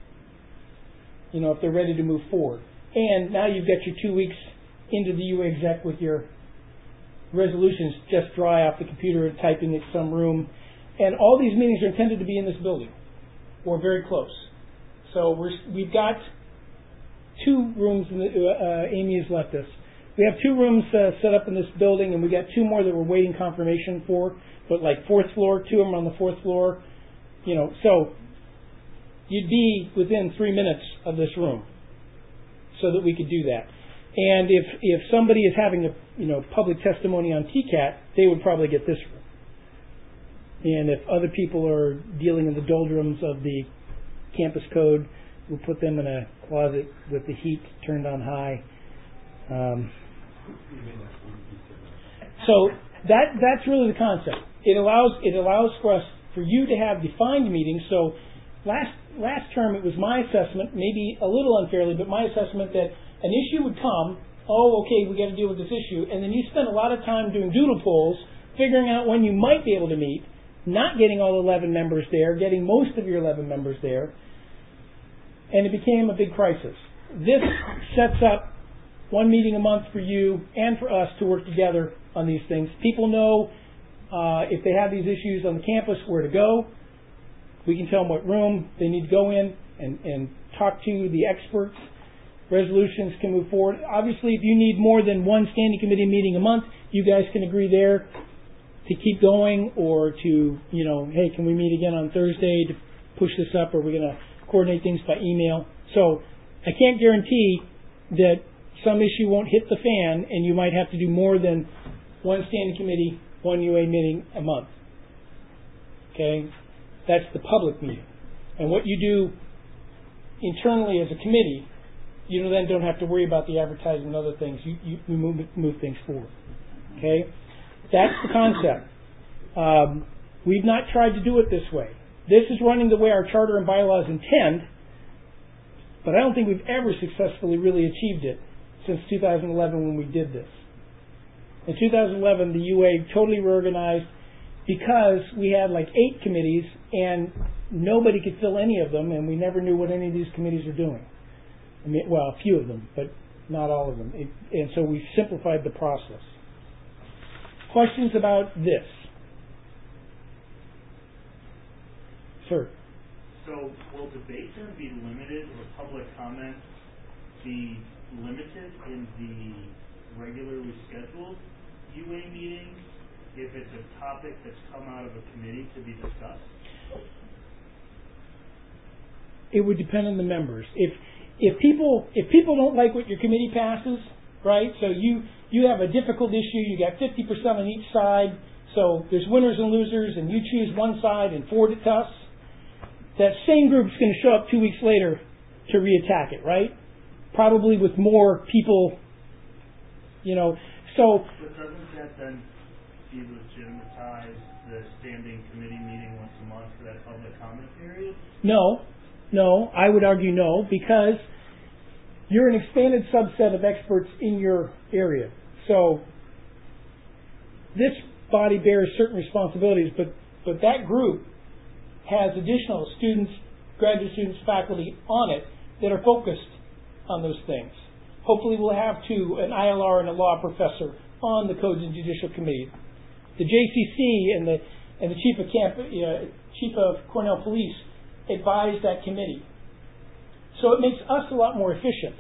you know, if they're ready to move forward. And now you've got your two weeks into the U A exec with your resolutions just dry off the computer and typing at some room. And all these meetings are intended to be in this building or very close. So we're, we've got two rooms, in the, uh, Amy has left us. We have two rooms uh, set up in this building, and we got two more that we're waiting confirmation for, but like fourth floor, two of them on the fourth floor. You know, so you'd be within three minutes of this room so that we could do that. And if if somebody is having a you know public testimony on T CAT, they would probably get this room. And if other people are dealing in the doldrums of the campus code, we'll put them in a closet with the heat turned on high. Um, so that that's really the concept. It allows it allows for us for you to have defined meetings. So last last term it was my assessment, maybe a little unfairly, but my assessment that an issue would come. Oh, okay, we got to deal with this issue, and then you spend a lot of time doing doodle polls, figuring out when you might be able to meet, not getting all eleven members there, getting most of your eleven members there, and it became a big crisis. This sets up one meeting a month for you and for us to work together on these things. People know uh, if they have these issues on the campus where to go. We can tell them what room they need to go in and, and talk to the experts. Resolutions can move forward. Obviously, if you need more than one standing committee meeting a month, you guys can agree there to keep going or to, you know, hey, can we meet again on Thursday to push this up, or we're going to coordinate things by email. So I can't guarantee that some issue won't hit the fan and you might have to do more than one standing committee, one U A meeting a month. Okay? That's the public meeting. And what you do internally as a committee, you then don't have to worry about the advertising and other things. You, you, you move, move things forward. Okay? That's the concept. Um, we've not tried to do it this way. This is running the way our charter and bylaws intend, but I don't think we've ever successfully really achieved it since two thousand eleven when we did this. In two thousand eleven, the U A totally reorganized because we had like eight committees and nobody could fill any of them, and we never knew what any of these committees were doing. I mean, well, a few of them, but not all of them. It, and so we simplified the process. Questions about this? Sir? So will debate then be limited, or public comment be limited in the regularly scheduled U A meetings if it's a topic that's come out of a committee to be discussed? It would depend on the members. If if people if people don't like what your committee passes, right? So you you have a difficult issue. You got fifty percent on each side. So there's winners and losers, and you choose one side and forward it to us. That same group's going to show up two weeks later to reattack it, right? Probably with more people, you know. So. But doesn't that then delegitimize the standing committee meeting once a month for that public comment period? No, no. I would argue no, because you're an expanded subset of experts in your area. So this body bears certain responsibilities, but but that group has additional students, graduate students, faculty on it that are focused on those things. Hopefully we'll have, too, an I L R and a law professor on the Codes and Judicial Committee. The J C C and the and the chief of camp, uh, chief of Cornell Police advise that committee. So it makes us a lot more efficient.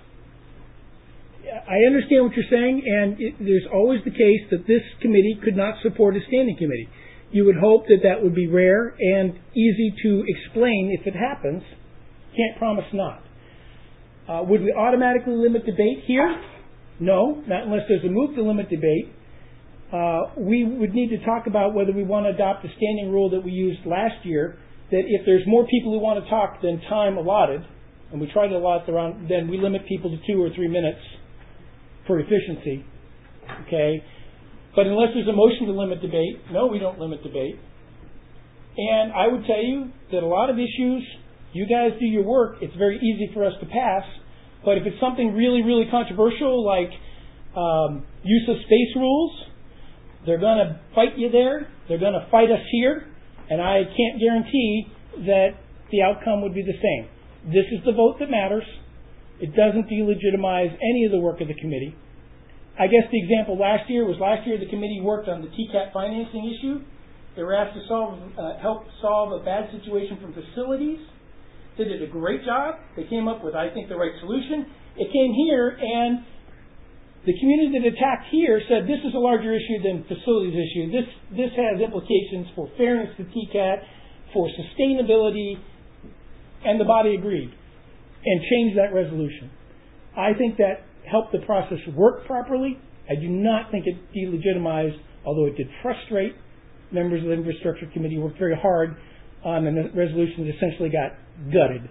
I understand what you're saying, and it, there's always the case that this committee could not support a standing committee. You would hope that that would be rare and easy to explain if it happens. Can't promise not. Uh, would we automatically limit debate here? No, not unless there's a move to limit debate. Uh, we would need to talk about whether we want to adopt the standing rule that we used last year, that if there's more people who want to talk than time allotted, and we try to allot around, then we limit people to two or three minutes for efficiency. Okay? But unless there's a motion to limit debate, no, we don't limit debate. And I would tell you that a lot of issues, you guys do your work, it's very easy for us to pass. But if it's something really, really controversial, like um, use of space rules, they're going to fight you there. They're going to fight us here. And I can't guarantee that the outcome would be the same. This is the vote that matters. It doesn't delegitimize any of the work of the committee. I guess the example last year was last year the committee worked on the T CAT financing issue. They were asked to solve, uh, help solve a bad situation from facilities. They did a great job. They came up with, I think, the right solution. It came here, and the community that attacked here said this is a larger issue than facilities issue. This this has implications for fairness to T CAT, for sustainability, and the body agreed and changed that resolution. I think that helped the process work properly. I do not think it delegitimized, although it did frustrate members of the infrastructure committee, worked very hard on the resolution that essentially got gutted.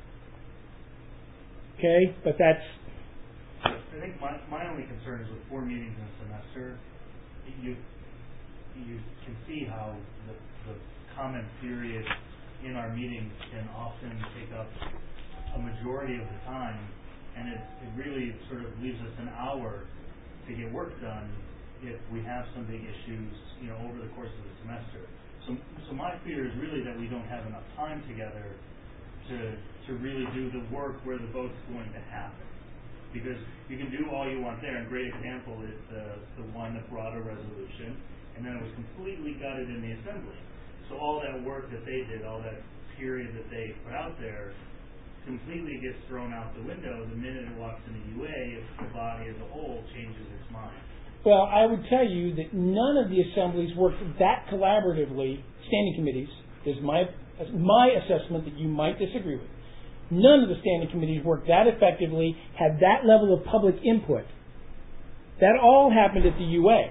Okay, but that's. I think my, my only concern is with four meetings in a semester, you you can see how the, the comment period in our meetings can often take up a majority of the time, and it, it really sort of leaves us an hour to get work done if we have some big issues, you know, over the course of the semester. So, so my fear is really that we don't have enough time together to to really do the work where the vote's going to happen. Because you can do all you want there, and a great example is the, the one that brought a resolution, and then it was completely gutted in the assembly. So all that work that they did, all that period that they put out there, completely gets thrown out the window the minute it walks into U A if the body as a whole changes its mind. Well, I would tell you that none of the assemblies worked that collaboratively, standing committees, is my my assessment that you might disagree with. None of the standing committees worked that effectively, had that level of public input. That all happened at the U A.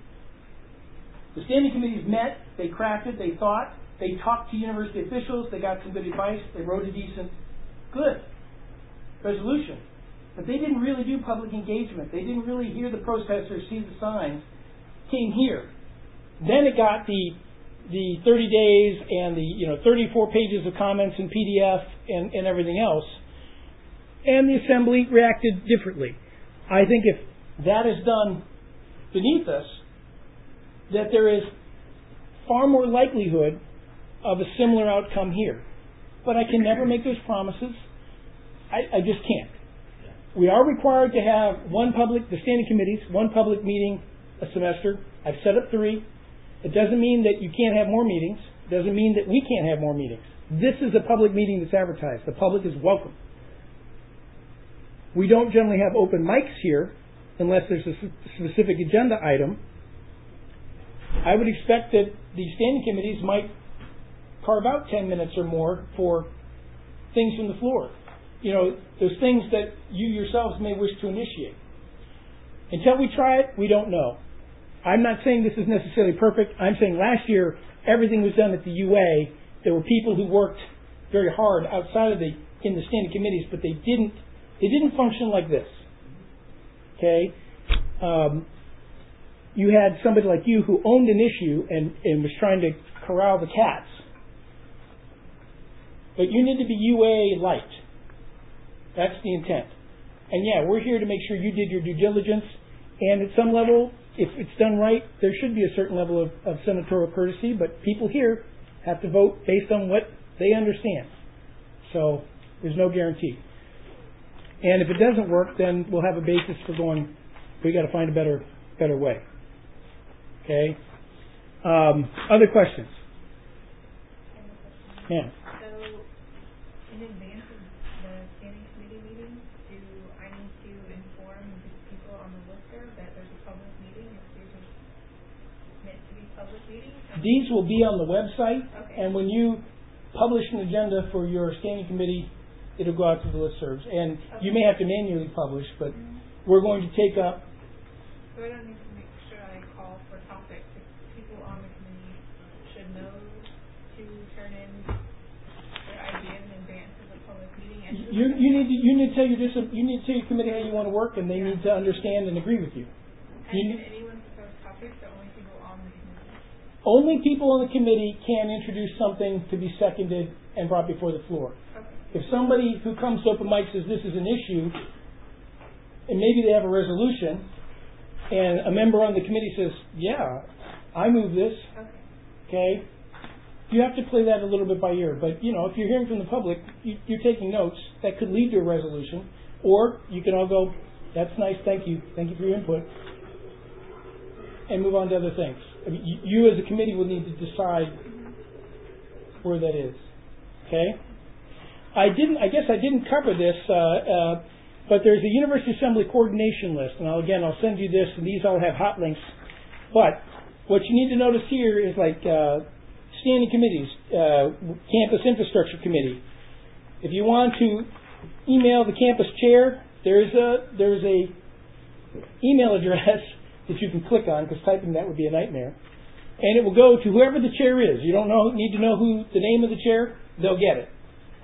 The standing committees met, they crafted, they thought, they talked to university officials, they got some good advice, they wrote a decent, good resolution. But they didn't really do public engagement. They didn't really hear the protesters, see the signs. Came here. Then it got the the thirty days and the you know thirty-four pages of comments and P D F and, and everything else. And the assembly reacted differently. I think if that is done beneath us, that there is far more likelihood of a similar outcome here. But I can never make those promises. I, I just can't. We are required to have one public, the standing committees, one public meeting a semester. I've set up three. It doesn't mean that you can't have more meetings. It doesn't mean that we can't have more meetings. This is a public meeting that's advertised. The public is welcome. We don't generally have open mics here unless there's a specific agenda item. I would expect that the standing committees might carve out ten minutes or more for things from the floor. You know, there's things that you yourselves may wish to initiate. Until we try it, we don't know. I'm not saying this is necessarily perfect. I'm saying last year everything was done at the U A. There were people who worked very hard outside of the in the standing committees, but they didn't they didn't function like this. Okay, um, you had somebody like you who owned an issue and, and was trying to corral the cats, but you need to be U A light. That's the intent. And yeah, we're here to make sure you did your due diligence, and at some level, if it's done right, there should be a certain level of, of senatorial courtesy, but people here have to vote based on what they understand. So there's no guarantee. And if it doesn't work, then we'll have a basis for going, we got to find a better better way. Okay? Um, other questions? Yeah. So, in advance of the standing committee meeting, do I need to inform the people on the listserv that there's a public meeting? If there's a meant to be public meeting? These will be on the website, Okay. and when you publish an agenda for your standing committee, it'll go out to the listservs. And Okay. you may have to manually publish, but Mm-hmm. we're going to take up. So I don't need to make sure I call for topics. If people on the committee should know to turn in their ideas in advance of the public meeting. And You, you need to you need to tell your dis- you need to tell your committee how you want to work, and they need to understand and agree with you. And You can need- anyone propose topics or only people on the committee? Only people on the committee can introduce something to be seconded and brought before the floor. Okay. If somebody who comes to open mic says this is an issue, and maybe they have a resolution, and a member on the committee says, yeah, I move this, Okay. okay? You have to play that a little bit by ear. But, you know, if you're hearing from the public, you, you're taking notes, that could lead to a resolution. Or you can all go, that's nice, thank you, thank you for your input, and move on to other things. I mean, you, you as a committee will need to decide where that is, okay? I didn't. I guess I didn't cover this, uh, uh, but there's a University Assembly coordination list, and I'll, again, I'll send you this, and these all have hot links. But what you need to notice here is like uh, standing committees, uh, campus infrastructure committee. If you want to email the campus chair, there's a there's a email address that you can click on, because typing that would be a nightmare, and it will go to whoever the chair is. You don't know need to know who the name of the chair, they'll get it.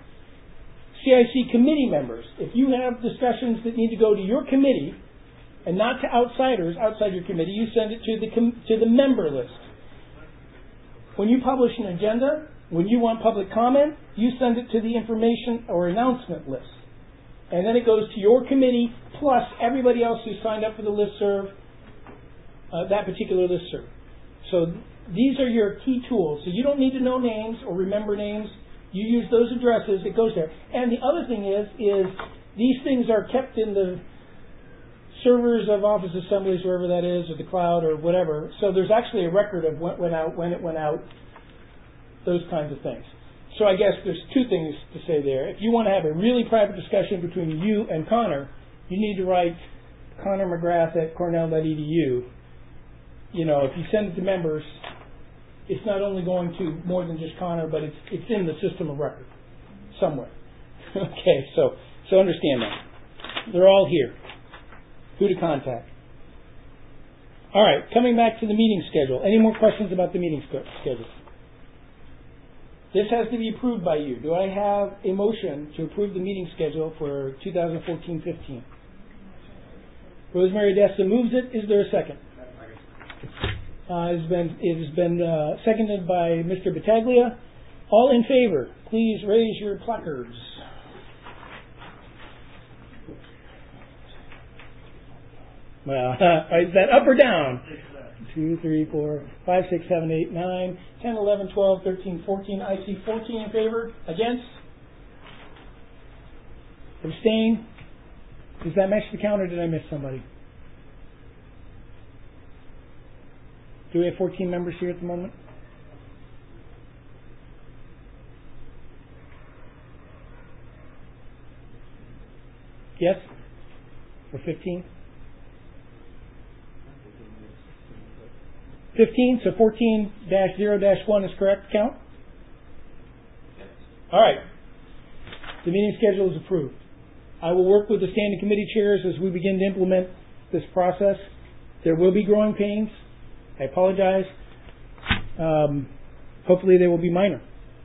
C I C committee members, if you have discussions that need to go to your committee and not to outsiders outside your committee, you send it to the com- to the member list. When you publish an agenda, when you want public comment, you send it to the information or announcement list. And then it goes to your committee plus everybody else who signed up for the listserv, uh, that particular listserv. So th- these are your key tools. So you don't need to know names or remember names. You use those addresses, it goes there. And the other thing is, is these things are kept in the servers of Office Assemblies, wherever that is, or the cloud, or whatever. So there's actually a record of what went out, when it went out, those kinds of things. So I guess there's two things to say there. If you want to have a really private discussion between you and Connor, you need to write Connor McGrath at cornell dot e d u. You know, if you send it to members, it's not only going to more than just Connor, but it's it's in the system of record somewhere. Okay, so so understand that. They're all here. Who to contact. All right, coming back to the meeting schedule. Any more questions about the meeting schedule? This has to be approved by you. Do I have a motion to approve the meeting schedule for two thousand fourteen fifteen? Rosemary Dessa moves it. Is there a second? Uh, it has been, it has been uh, seconded by Mister Battaglia. All in favor, please raise your placards. Well, is that up or down? Two, three, four, five, six, seven, eight, nine, ten, eleven, twelve, thirteen, fourteen. I see fourteen in favor. Against? Abstain? Does that match the count, or did I miss somebody? Do we have fourteen members here at the moment? Yes? Or fifteen? fifteen, so fourteen dash zero dash one is correct count? All right. The meeting schedule is approved. I will work with the standing committee chairs as we begin to implement this process. There will be growing pains. I apologize. Um, hopefully they will be minor.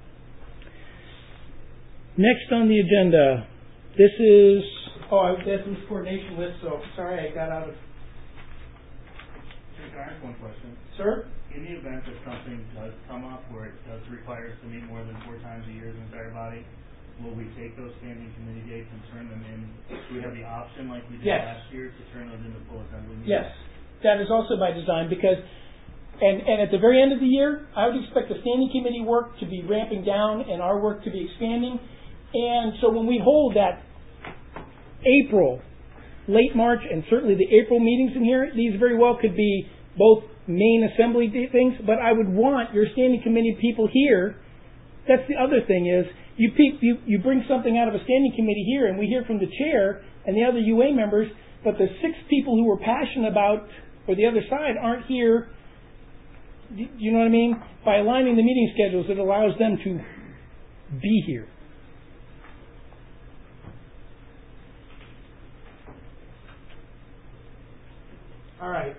Next on the agenda, this is, oh, I that's this coordination list, so sorry I got out of. Can I ask one question? Sir? In the event that something does come up where it does require us to meet more than four times a year as an entire body, will we take those standing committee dates and turn them in? Do we have the option, like we did Yes. last year, to turn those into full assembly meetings? Yes. That is also by design because, and, and at the very end of the year, I would expect the standing committee work to be ramping down and our work to be expanding. And so when we hold that April, late March, and certainly the April meetings in here, these very well could be both main assembly things, but I would want your standing committee people here. That's the other thing is, you, pe- you you bring something out of a standing committee here, and we hear from the chair and the other U A members, but the six people who were passionate about, or the other side, aren't here. Do you know what I mean? By aligning the meeting schedules, it allows them to be here. All right.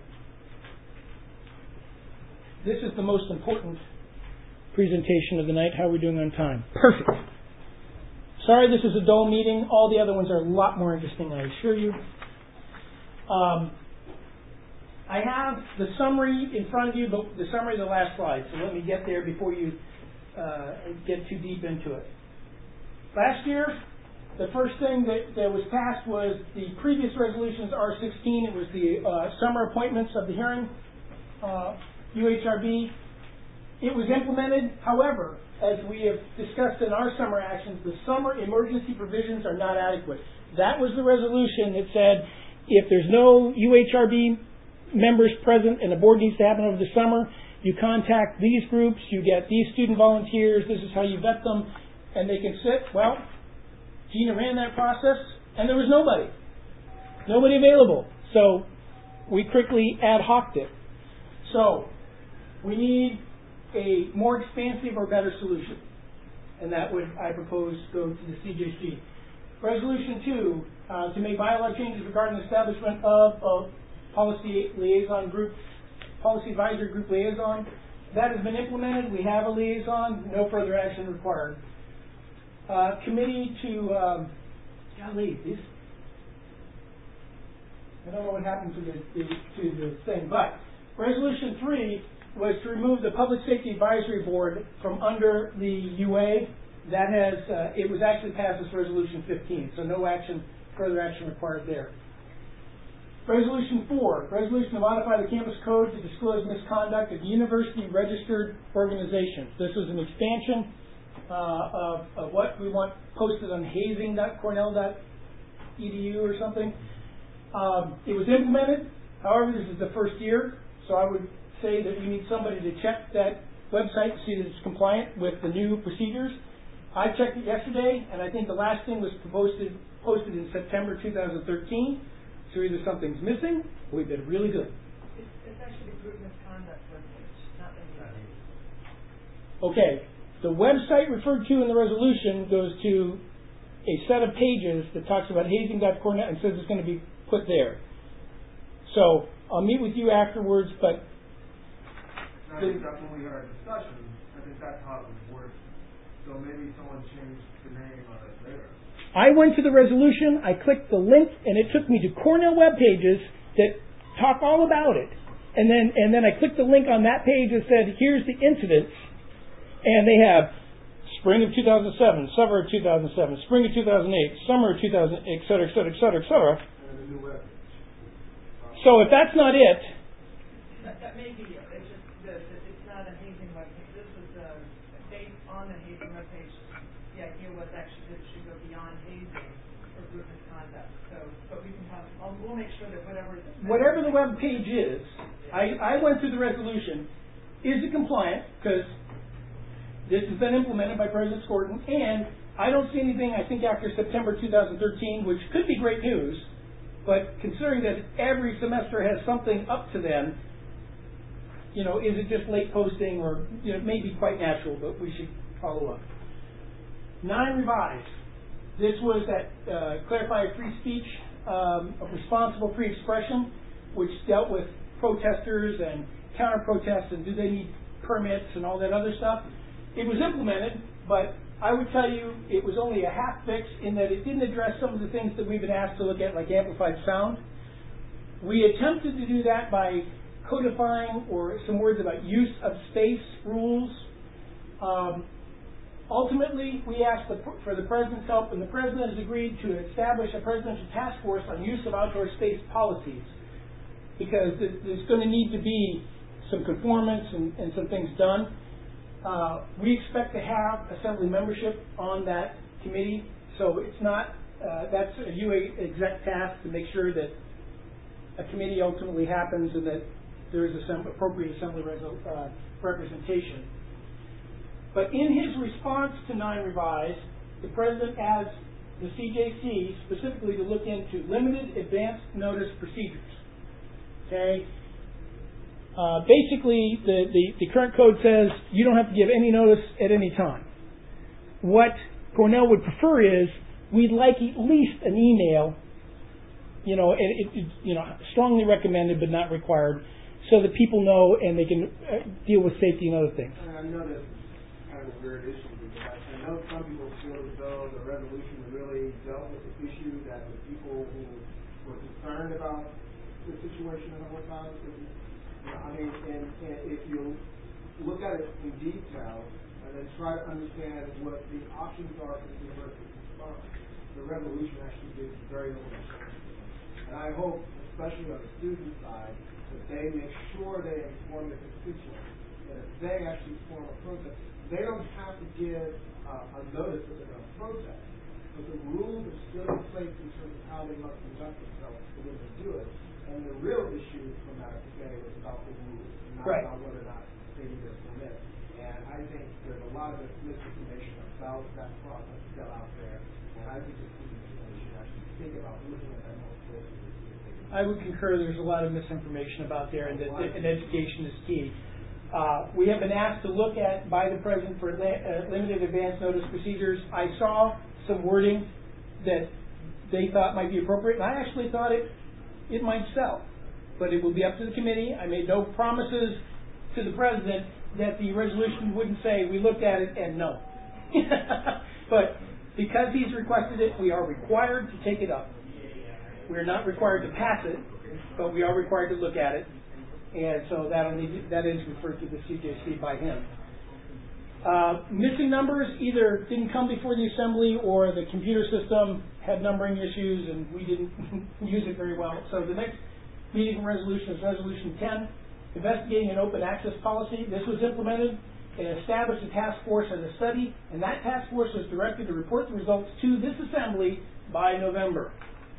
This is the most important presentation of the night. How are we doing on time? Perfect. Sorry this is a dull meeting. All the other ones are a lot more interesting, I assure you. Um, I have the summary in front of you, but the summary of the last slide. So let me get there before you uh, get too deep into it. Last year, the first thing that, that was passed was the previous resolutions R sixteen. It was the uh, summer appointments of the hearing, uh, U H R B. It was implemented. However, as we have discussed in our summer actions, the summer emergency provisions are not adequate. That was the resolution that said if there's no U H R B members present and the board needs to happen over the summer, you contact these groups, you get these student volunteers, this is how you vet them, and they can sit. Well, Gina ran that process, and there was nobody. Nobody available. So we quickly ad hoc'd it. So we need a more expansive or better solution. And that would, I propose, go to the C J C. Resolution two, uh, to make bylaw changes regarding the establishment of a policy liaison group, policy advisory group liaison. That has been implemented. We have a liaison. No further action required. Uh, committee to, um, golly, these, I don't know what happened to the, the, to the thing, but resolution three was to remove the Public Safety Advisory Board from under the U A. That has, uh, it was actually passed as resolution fifteen, so no action, further action required there. Resolution four, resolution to modify the campus code to disclose misconduct of university registered organizations. This is an expansion uh, of, of what we want posted on hazing dot cornell dot e d u or something. Um, it was implemented. However, this is the first year, so I would say that we need somebody to check that website to see that it's compliant with the new procedures. I checked it yesterday, and I think the last thing was posted posted in September two thousand thirteen. So either something's missing, or we've been really good. It's, it's actually the group misconduct webpage, not the Okay, the website referred to in the resolution goes to a set of pages that talks about hazing dot cornell and says it's going to be put there. So I'll meet with you afterwards, but I think that's when we had our discussion. I think that's how it was working. So maybe someone changed the name of it there. I went to the resolution, I clicked the link, and it took me to Cornell web pages that talk all about it. And then and then I clicked the link on that page that said, here's the incidents. And they have spring of two thousand seven, summer of two thousand seven, spring of two thousand eight, summer of two thousand, et cetera, et cetera, et cetera, et cetera. And the new web page. So if that's not it, That, that may be it. It's just that that it's not a hazing webpage. This was uh, based on the hazing webpage. The idea was actually that it should go beyond hazing for group misconduct. So, but we can have, I'll, we'll make sure that whatever. whatever the web page is, I, I went through the resolution. Is it compliant? Because this has been implemented by President Skorton, and I don't see anything, I think, after September two thousand thirteen, which could be great news, but considering that every semester has something up to then, you know, is it just late posting, or, you know, it may be quite natural, but we should follow up. Nine revised. This was that uh, clarified free speech um, of responsible free expression, which dealt with protesters and counter protests and do they need permits and all that other stuff. It was implemented, but I would tell you it was only a half fix in that it didn't address some of the things that we've been asked to look at, like amplified sound. We attempted to do that by codifying or some words about use of space rules. Um, ultimately, we asked the, for the President's help, and the President has agreed to establish a presidential task force on use of outdoor space policies, because there's going to need to be some conformance and, and some things done. Uh, we expect to have Assembly membership on that committee, so it's not, uh, that's a U A exec task to make sure that a committee ultimately happens and that there is assembly, appropriate Assembly uh, representation. But in his response to nine revised, the President asks the C J C specifically to look into limited advance notice procedures. Okay? Uh, basically, the, the, the current code says you don't have to give any notice at any time. What Cornell would prefer is we'd like at least an email, you know, it, it, it, you know, strongly recommended but not required, so that people know and they can uh, deal with safety and other things. And I know this is kind of a weird issue because I know some people feel as though the resolution really dealt with the issue that the people who were concerned about the situation in the North Island. I mean, and, and if you look at it in detail and then try to understand what the options are for the university response, the resolution actually gives very little instruction. And I hope, especially on the student side, that they make sure they inform the constituents. And if they actually form a protest, they don't have to give uh, a notice that they're going to protest. But the rules are still in place in terms of how they must conduct themselves to be able to do it. And the real issue from that today was about the rules, and not right. about whether or not they need a permit. And I think there's a lot of misinformation about that process still out there. And I think the students should actually think about looking at that more closely. I would concur there's a lot of misinformation about there, and that and education is key. Uh, we have been asked to look at, by the President, for la- uh, limited advance notice procedures. I saw some wording that they thought might be appropriate, and I actually thought it it might sell. But it will be up to the committee. I made no promises to the President that the resolution wouldn't say, we looked at it and no. But because he's requested it, we are required to take it up. We are not required to pass it, but we are required to look at it. And so that'll need, that is referred to the C J C by him. Uh, missing numbers either didn't come before the Assembly or the computer system had numbering issues and we didn't use it very well. So the next meeting resolution is Resolution ten, investigating an open access policy. This was implemented. It established a task force as a study, and that task force was directed to report the results to this Assembly by November.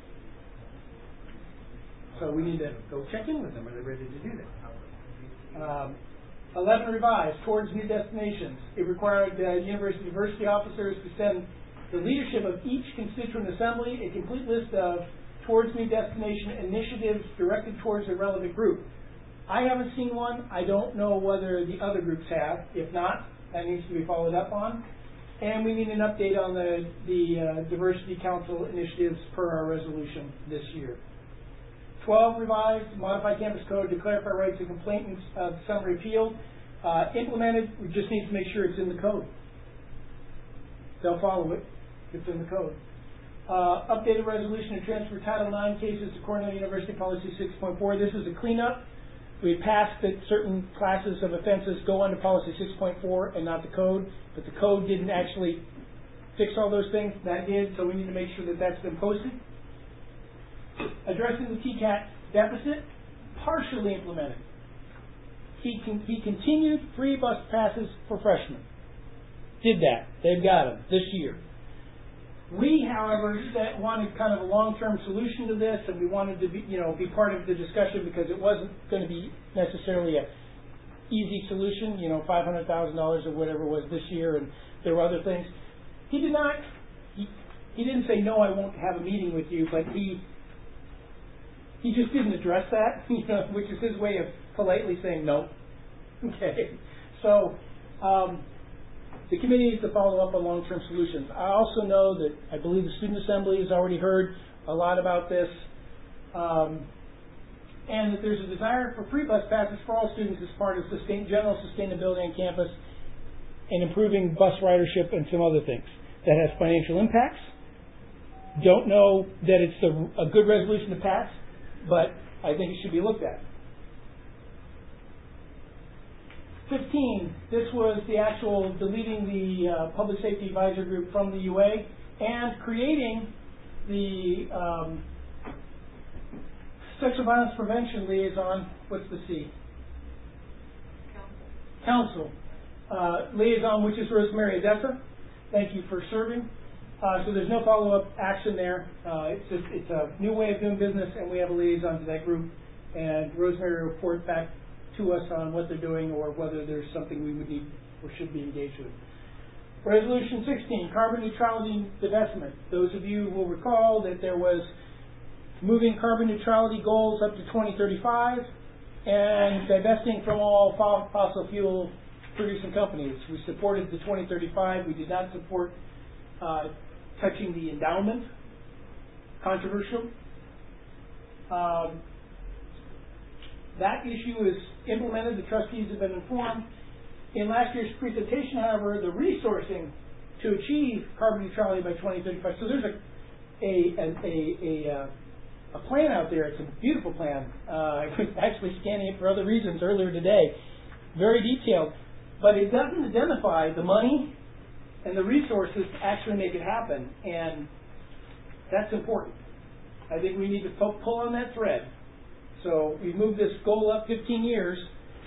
So we need to go check in with them. Are they ready to do that? Um, eleven revised, towards new destinations. It required uh, university diversity officers to send the leadership of each constituent assembly a complete list of towards new destination initiatives directed towards a relevant group. I haven't seen one. I don't know whether the other groups have. If not, that needs to be followed up on. And we need an update on the, the uh, Diversity Council initiatives per our resolution this year. twelve revised, modified campus code to clarify rights of complainants of summary appeal. Uh, implemented, we just need to make sure it's in the code. They'll follow it. It's in the code. Uh, updated resolution to transfer Title nine cases to Cornell University Policy six point four. This is a cleanup. We passed that certain classes of offenses go under Policy six point four and not the code, but the code didn't actually fix all those things. That did, so we need to make sure that that's been posted. Addressing the T CAT deficit, partially implemented. He, con- he continued free bus passes for freshmen. Did that. They've got them this year. We, however, that wanted kind of a long-term solution to this, and we wanted to be, you know, be part of the discussion because it wasn't going to be necessarily a easy solution, you know, five hundred thousand dollars or whatever it was this year, and there were other things. he did not, he, he didn't say, no, I won't have a meeting with you, but he, he just didn't address that, you know, which is his way of politely saying no. Okay. So, um, the committee needs to follow up on long-term solutions. I also know that I believe the Student Assembly has already heard a lot about this, um, and that there's a desire for free bus passes for all students as part of sustain, general sustainability on campus and improving bus ridership and some other things. That has financial impacts. Don't know that it's a, a good resolution to pass, but I think it should be looked at. fifteen, this was the actual deleting the uh, Public Safety Advisory Group from the U A and creating the um, Sexual Violence Prevention Liaison, what's the C? Council. Council. Uh, liaison, which is Rosemary Odessa. Thank you for serving. Uh, so there's no follow-up action there. Uh, it's just, it's a new way of doing business, and we have a liaison to that group. And Rosemary will report back to us on what they're doing or whether there's something we would need or should be engaged with. Resolution sixteen, carbon neutrality divestment. Those of you will recall that there was moving carbon neutrality goals up to twenty thirty-five and divesting from all fossil fuel producing companies. We supported the twenty thirty-five. We did not support uh, touching the endowment. Controversial. Um, That issue is implemented. The trustees have been informed. In last year's presentation, however, the resourcing to achieve carbon neutrality by twenty thirty-five. So there's a a a a, a, a plan out there. It's a beautiful plan. Uh, I was actually scanning it for other reasons earlier today. Very detailed, but it doesn't identify the money and the resources to actually make it happen, and that's important. I think we need to pull on that thread. So we've moved this goal up fifteen years.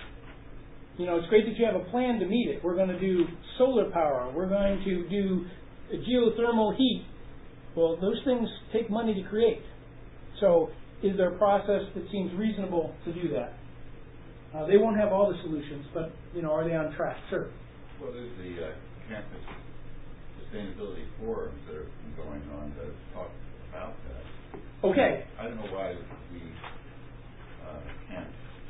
You know, it's great that you have a plan to meet it. We're going to do solar power. We're going to do geothermal heat. Well, those things take money to create. So is there a process that seems reasonable to do that? Uh, they won't have all the solutions, but, you know, are they on track? Sure. Well, there's the uh, campus sustainability forums that are going on to talk about that. Okay. I don't know why we Uh, can't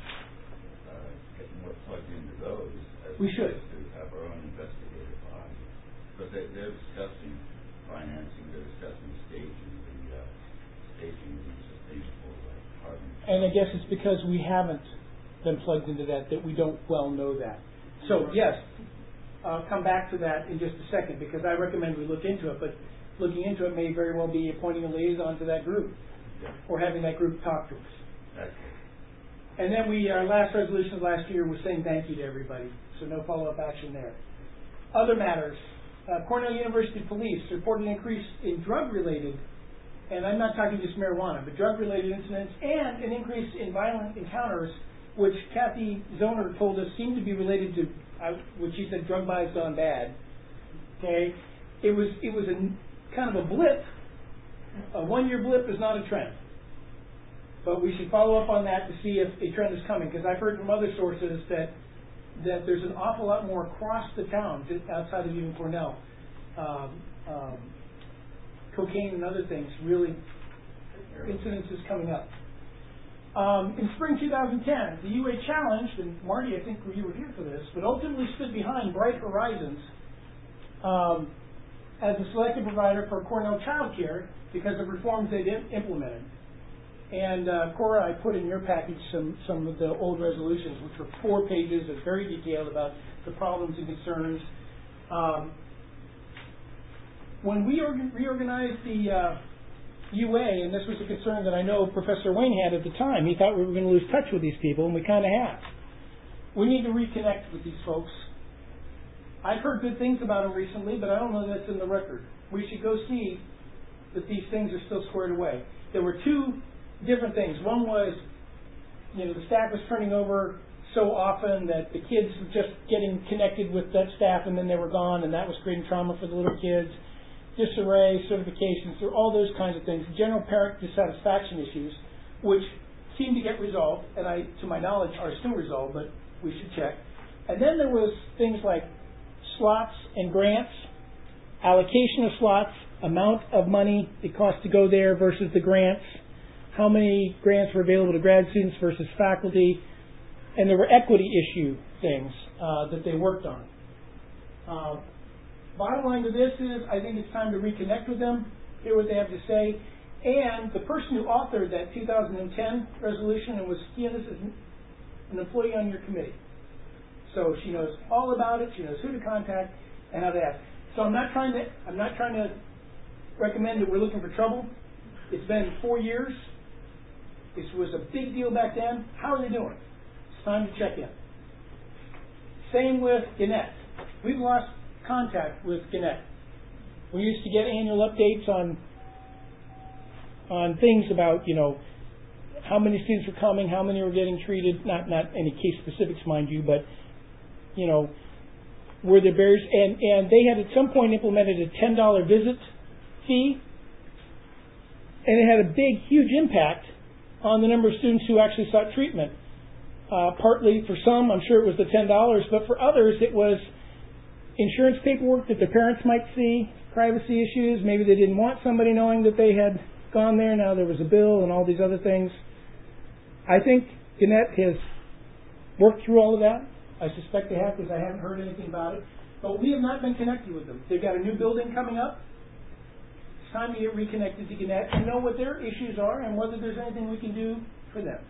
uh, get more plugged into those. As we should. To have our own investigative body. But they, they're discussing financing, they're discussing staging, the uh, staging of the sustainable uh, carbon. And I guess it's because we haven't been plugged into that that we don't well know that. So, yes, I'll come back to that in just a second because I recommend we look into it, but looking into it may very well be appointing a liaison to that group yeah. or having that group talk to us. That's it. And then we, our last resolution last year was saying thank you to everybody, so no follow-up action there. Other matters, uh, Cornell University Police reported an increase in drug-related, and I'm not talking just marijuana, but drug-related incidents, and an increase in violent encounters, which Kathy Zoner told us seemed to be related to, uh, what she said, drug buys gone bad. Okay, it was it was a kind of a blip. A one-year blip is not a trend. But we should follow up on that to see if a trend is coming, because I've heard from other sources that that there's an awful lot more across the town, just outside of even Cornell, um, um, cocaine and other things, really, incidences coming up. Um, in spring two thousand ten, the U A challenged, and Marty, I think you were here for this, but ultimately stood behind Bright Horizons um, as a selected provider for Cornell child care because of reforms they'd implemented. And uh, Cora, I put in your package some, some of the old resolutions, which were four pages. It's very detailed about the problems and concerns. Um, when we organ- reorganized the uh, U A, and this was a concern that I know Professor Wayne had at the time, he thought we were going to lose touch with these people, and we kind of have. We need to reconnect with these folks. I've heard good things about them recently, but I don't know that's in the record. We should go see that these things are still squared away. There were two different things. One was, you know, the staff was turning over so often that the kids were just getting connected with that staff and then they were gone, and that was creating trauma for the little kids. Disarray, certifications, all those kinds of things. General parent dissatisfaction issues, which seem to get resolved, and I, to my knowledge, are still resolved, but we should check. And then there was things like slots and grants allocation of slots, amount of money it costs to go there versus the grants, how many grants were available to grad students versus faculty, and there were equity issue things uh, that they worked on. Uh, bottom line to this is I think it's time to reconnect with them, hear what they have to say, and the person who authored that two thousand ten resolution and was, yeah, this is an employee on your committee. So she knows all about it, she knows who to contact and how to ask. So I'm not trying to I'm not trying to recommend that we're looking for trouble. It's been four years. This was a big deal back then. How are they doing? It's time to check in. Same with Gannett. We've lost contact with Gannett. We used to get annual updates on on things about, you know, how many students were coming, how many were getting treated, not not any case specifics, mind you, but, you know, were there barriers, and, and they had at some point implemented a ten dollar visit fee, and it had a big, huge impact on the number of students who actually sought treatment. Uh, partly for some, I'm sure it was the ten dollars, but for others it was insurance paperwork that their parents might see, privacy issues, maybe they didn't want somebody knowing that they had gone there, now there was a bill and all these other things. I think Gannett has worked through all of that. I suspect they have because I haven't heard anything about it. But we have not been connected with them. They've got a new building coming up. It's time to get reconnected to Gannett and know what their issues are and whether there's anything we can do for them.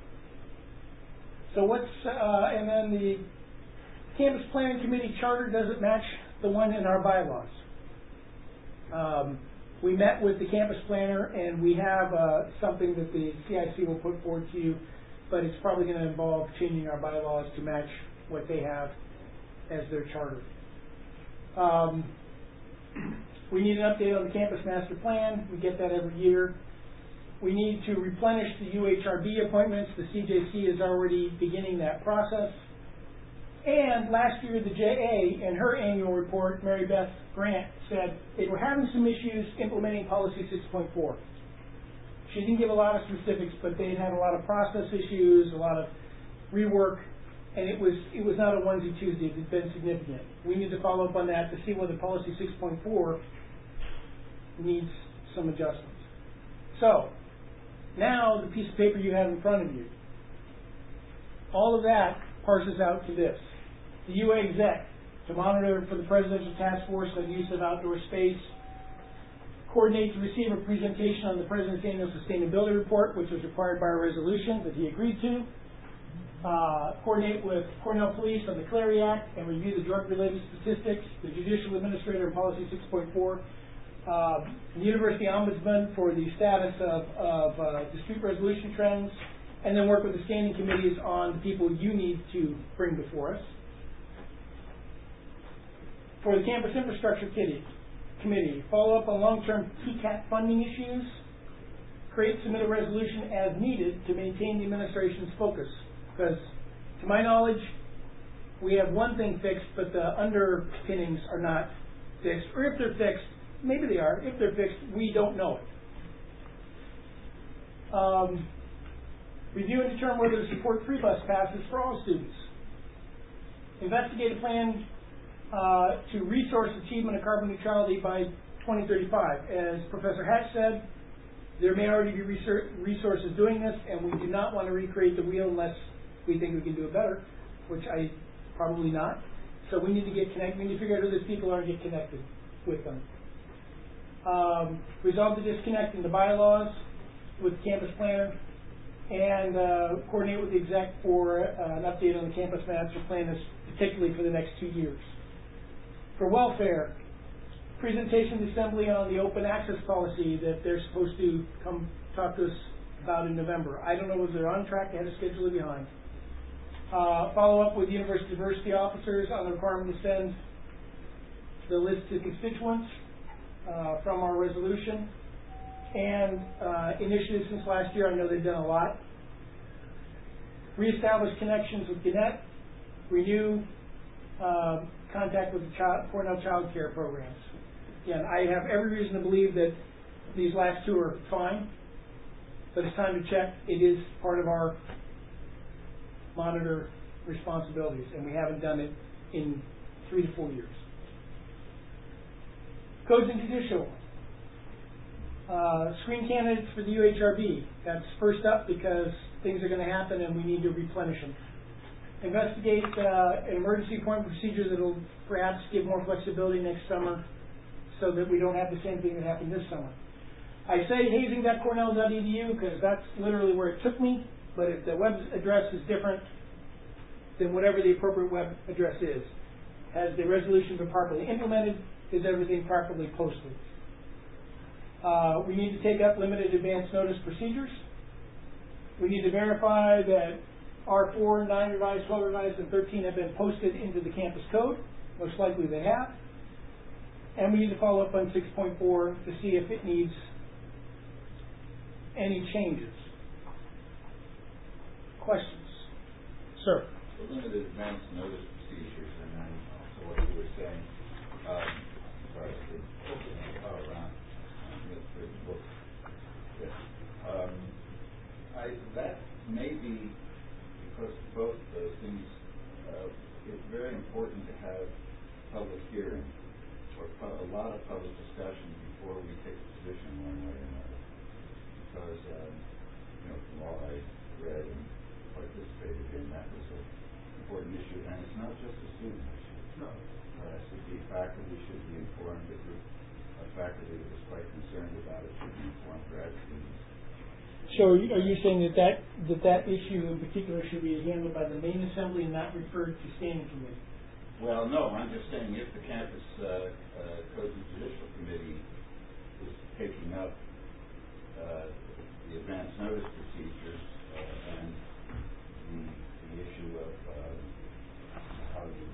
So what's, uh, and then the Campus Planning Committee charter doesn't match the one in our bylaws. Um, we met with the campus planner and we have uh, something that the C I C will put forward to you, but it's probably going to involve changing our bylaws to match what they have as their charter. Um, we need an update on the campus master plan. We get that every year. We need to replenish the U H R B appointments. The C J C is already beginning that process. And last year, the J A, in her annual report, Mary Beth Grant, said they were having some issues implementing policy six point four. She didn't give a lot of specifics, but they had a lot of process issues, a lot of rework, and it was it was not a onesie Tuesday. It had been significant. We need to follow up on that to see whether policy six point four needs some adjustments. So, now the piece of paper you have in front of you, all of that parses out to this. The U A exec, to monitor for the Presidential Task Force on use of outdoor space, coordinate to receive a presentation on the President's Annual Sustainability Report, which was required by a resolution that he agreed to, uh, coordinate with Cornell Police on the Clery Act and review the drug-related statistics, the Judicial Administrator and Policy six point four, uh, the University Ombudsman for the status of, of uh, dispute resolution trends, and then work with the standing committees on the people you need to bring before us. For the Campus Infrastructure Committee, follow up on long-term T CAT funding issues, create and submit a resolution as needed to maintain the administration's focus. Because, to my knowledge, we have one thing fixed, but the underpinnings are not fixed. Or if they're fixed, maybe they are. If they're fixed, we don't know it. Um, Review and determine whether to support free bus passes for all students. Investigate a plan uh, to resource achievement of carbon neutrality by twenty thirty-five. As Professor Hatch said, there may already be resources doing this, and we do not want to recreate the wheel unless we think we can do it better, which I probably not. So we need to get connected. We need to figure out who those people are and get connected with them. Um, resolve the disconnect in the bylaws with the campus planner, and uh, coordinate with the exec for uh, an update on the campus master plan, particularly for the next two years. For welfare, presentation to Assembly on the open access policy that they're supposed to come talk to us about in November. I don't know whether they're on track, ahead of schedule, or behind. Uh, follow up with university diversity officers on the requirement to send the list to constituents uh, from our resolution. And uh, initiatives since last year, I know they've done a lot. Reestablish connections with Gannett. Renew uh, contact with the child, Cornell child care programs. Again, I have every reason to believe that these last two are fine, but it's time to check. It is part of our monitor responsibilities, and we haven't done it in three to four years. Codes and Judicial. Uh, screen candidates for the U H R B. That's first up because things are going to happen and we need to replenish them. Investigate uh, an emergency appointment procedure that will perhaps give more flexibility next summer so that we don't have the same thing that happened this summer. I say hazing dot cornell dot e d u because that's literally where it took me, but if the web address is different, then whatever the appropriate web address is. Has the resolution been properly implemented? Is everything properly posted? Uh, we need to take up limited advance notice procedures. We need to verify that R four, nine revised, twelve revised, and thirteen have been posted into the campus code. Most likely they have. And we need to follow up on six point four to see if it needs any changes. Questions? Sir? The limited advance notice procedures, and then also what you were saying, um, sorry, the power around the book. Um, I, that may be because both those things, uh, it's very important to have public hearing or pu- a lot of public discussion before we take a position one way or another. Because, um, you know, the law I read and participated in, that was an important issue, and it's not just a student issue. No. Uh, should be faculty should be informed. The group of faculty that was quite concerned about it should be informed. Grad students. So, are you, are you saying that that, that that issue in particular should be handled by the main assembly and not referred to standing committee? Well, no, I'm just saying if the campus uh, uh, Codes and Judicial Committee is taking up uh, the advance notice procedures uh, and the, the issue of uh, how you.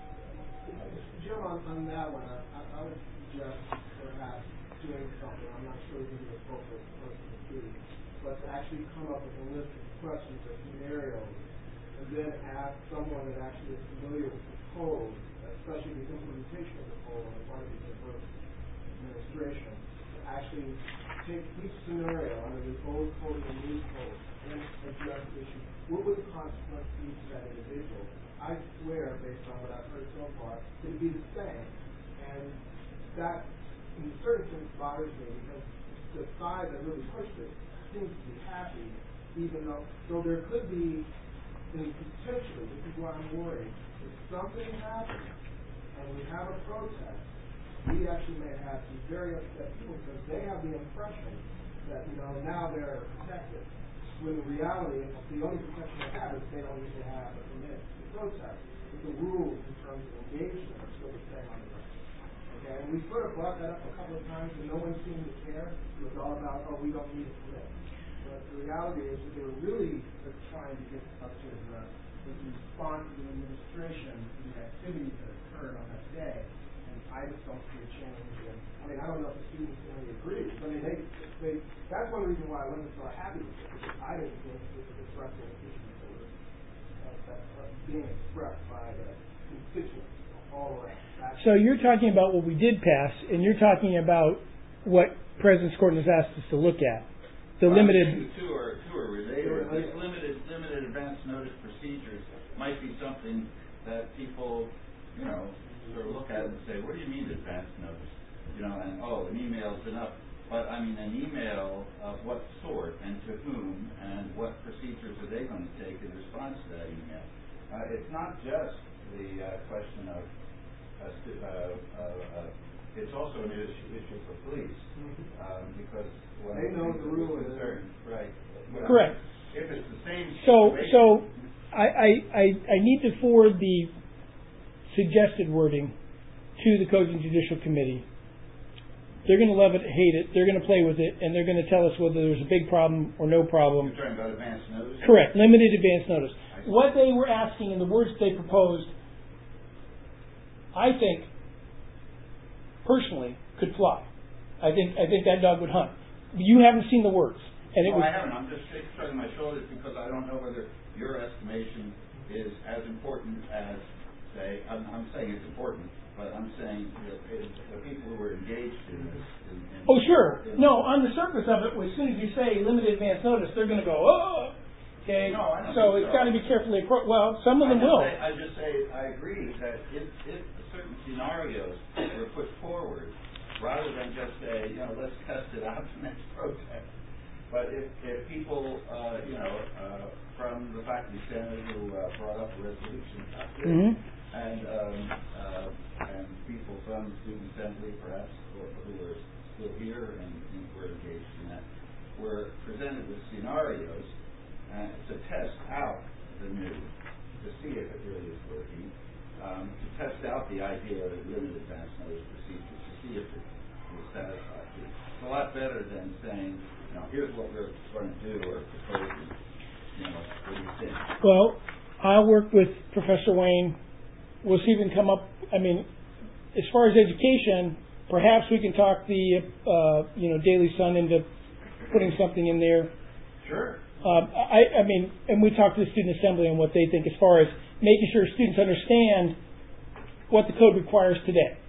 Jim, on, on that one, I, I would suggest perhaps doing something. I'm not sure who the appropriate person to do, but to actually come up with a list of questions or scenarios, and then ask someone that actually is familiar with the code, especially the implementation of the code on the part of the university administration, to actually take each scenario under the old code and the new code and address the issue. What would the consequence be to that individual? I swear, based on what I've heard so far, it would be the same. And that, in a certain sense, bothers me because the side that really pushed it seems to be happy, even though, so there could be, and potentially, this is why I'm worried, if something happens and we have a protest, we actually may have some very upset people because they have the impression that, you know, now they're protected. When in reality, the only protection they have is they don't need to have a permit to protest. But the rules in terms of engagement are still the same on the ground. Okay, and we sort of brought that up a couple of times and no one seemed to care. It was all about, oh, we don't need a permit. But the reality is that they were really trying to get up to the, the response to the administration to the activities that occurred on that day. And I just don't see a change. And, I mean, I don't know if the students really agree. I mean, they, they, that's one reason why I wasn't so happy with it, because I didn't think it was addressing the issues that were uh, that, uh, being expressed by the constituents all around. So you're talking about what we did pass, and you're talking about what President Skorton has asked us to look at. The well, limited. The two are two are related. These limited limited advance notice procedures might be something that people, you know, sort of look at and say, "What do you mean advance notice?" You know, and oh, an email is enough. But I mean, an email of what sort and to whom, and what procedures are they going to take in response to that email? Uh, it's not just the uh, question of. Uh, uh, uh, it's also an issue, issue for police um, because when they know the rule is right. Well, correct. If it's the same. So, so I, I, I, I need to forward the suggested wording to the Codes and Judicial Committee. They're going to love it, hate it. They're going to play with it, and they're going to tell us whether there's a big problem or no problem. You're talking about advance notice. Correct. Limited advance notice. What they were asking and the words they proposed, I think, personally, could fly. I think I think that dog would hunt. You haven't seen the words, and it no, was. I haven't. I'm just shrugging my shoulders because I don't know whether your estimation is as important as, say, I'm, I'm saying it's important, but I'm saying you know, the people who are engaged in this. In, in oh, sure. In no, on the surface of it, as soon as you say limited advance notice, they're going to go, oh. Okay, no, I don't so think it's so. got to be carefully approached. Well, some of them I will. Say, I just say I agree that if, if certain scenarios were put forward, rather than just say, you know, let's test it out the next protest. But if, if people, uh, you know, uh, from the faculty senate who uh, brought up a resolution about this, mm-hmm. and um, uh, and people from the student assembly, perhaps, or, who are still here and, and were engaged in that, were presented with scenarios uh, to test out the new, to see if it really is working, um, to test out the idea of a limited advance notice procedure, to see if it will satisfy people. It's a lot better than saying, you know, here's what we're going to do or proposing. You know, what do you think? Well, I'll work with Professor Wayne. We'll see if we can come up. I mean, as far as education, perhaps we can talk the uh, you know Daily Sun into putting something in there. Sure. Um, I, I mean, and we talked to the student assembly on what they think as far as making sure students understand what the code requires today,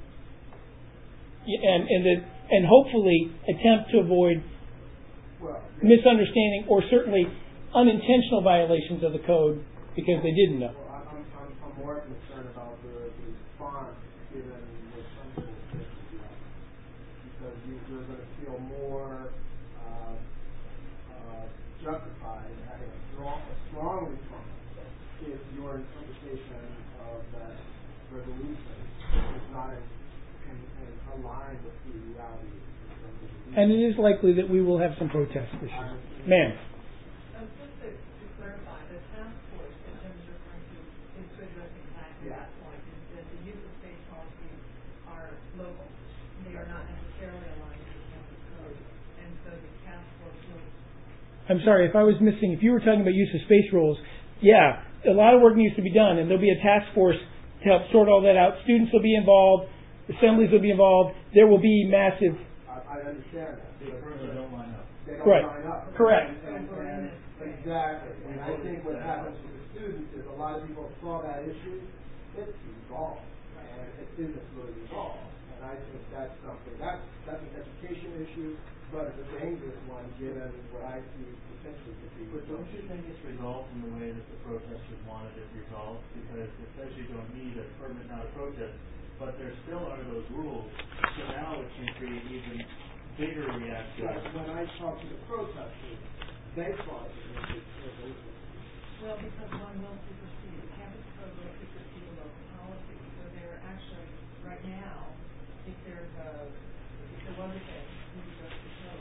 and and the, and hopefully attempt to avoid Well, misunderstanding or certainly unintentional violations of the code because they didn't know. well, I'm, I'm, I'm more concerned about the, the response given what some people think is the because you, you're going to feel more uh, uh, justified in having a strong, a strong response if your interpretation of that resolution is not in, in, in aligned with the reality. And it is likely that we will have some protest issues. Ma'am. Um, just to, to clarify, the task force that Jim is referring to is to address exactly Yeah. that point, is that the use of space policies are local. They are not necessarily aligned with the campus code. And so the task force will... I'm sorry, if I was missing, if you were talking about use of space rules, yeah, a lot of work needs to be done, and there'll be a task force to help sort all that out. Students will be involved, assemblies will be involved, there will be massive... I, I understand that. They currently don't line up. They don't Right. line up. Correct. And, and, and exactly. And I think what happens with the students is a lot of people saw that issue, it's resolved. And it isn't really resolved. And I think that's something, that's, that's an education issue, but it's a dangerous one given what I see potentially could be. But don't you think it's resolved in the way that the protesters wanted it resolved? Because it says you don't need a permit now to protest, but there still are those rules. So now it can create even bigger reactions. But when I talk to the protesters, they thought it was a resolution. Well, because one will supersede, the campus code will supersede the local policy. So they're actually, right now, if there's a, if there was a case, we would go to the code.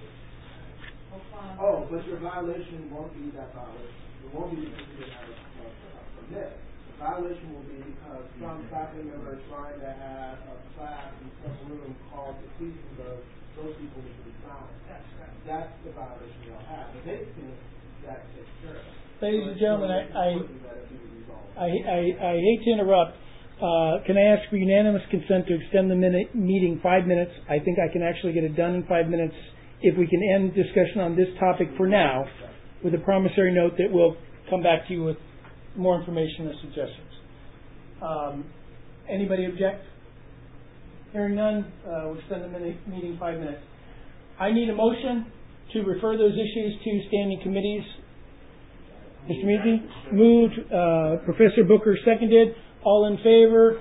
Uh, Oh, but your violation won't be that violation. It won't be because you didn't have a, a, a permit. The violation will be because some faculty member is trying to have a class in some room called the teaching those those people need to be found. That's right. That's the violation they'll have. But they think that takes care of it. Ladies and gentlemen, I, I, That it be resolved. I, I, I hate to interrupt. Uh, can I ask for unanimous consent to extend the minute, meeting five minutes? I think I can actually get it done in five minutes if we can end discussion on this topic for now with a promissory note that we'll come back to you with more information or suggestions. Um, anybody object? Hearing none, uh, we'll extend the minute, meeting five minutes. I need a motion to refer those issues to standing committees. Mister Meadsey, moved. Uh, Professor Booker seconded. All in favor?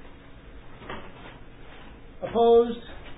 Opposed?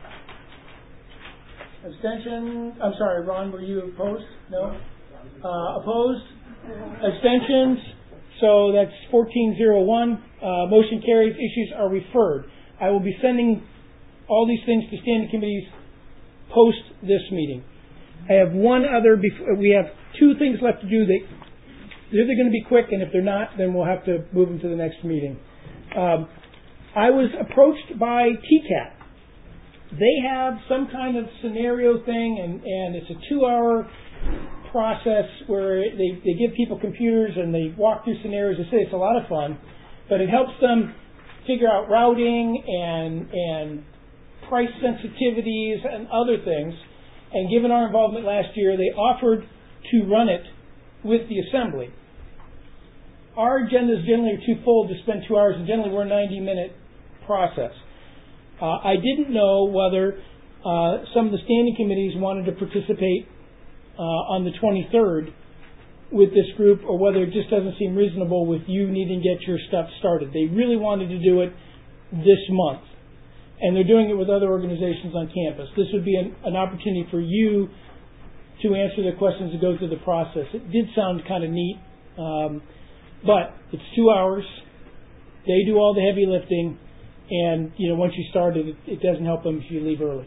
Abstention? I'm sorry, Ron, were you opposed? No? Uh, opposed? Abstentions? So that's fourteen zero one. Uh, motion carries. Issues are referred. I will be sending all these things to standing committees post this meeting. I have one other, before, we have two things left to do. That they're either going to be quick, and if they're not, then we'll have to move them to the next meeting. Um, I was approached by T CAT. They have some kind of scenario thing, and, and it's a two-hour process where they, they give people computers and they walk through scenarios. They say it's a lot of fun, but it helps them figure out routing and and price sensitivities and other things. And given our involvement last year, they offered to run it with the assembly. Our agendas generally are too full to spend two hours, and generally we're a ninety-minute process. Uh, I didn't know whether uh, some of the standing committees wanted to participate uh, on the twenty-third with this group, or whether it just doesn't seem reasonable with you needing to get your stuff started. They really wanted to do it this month. and they're doing it with other organizations on campus. This would be an, an opportunity for you to answer the questions and go through the process. It did sound kind of neat, um, but it's two hours. They do all the heavy lifting, and you know once you start it, it doesn't help them if you leave early.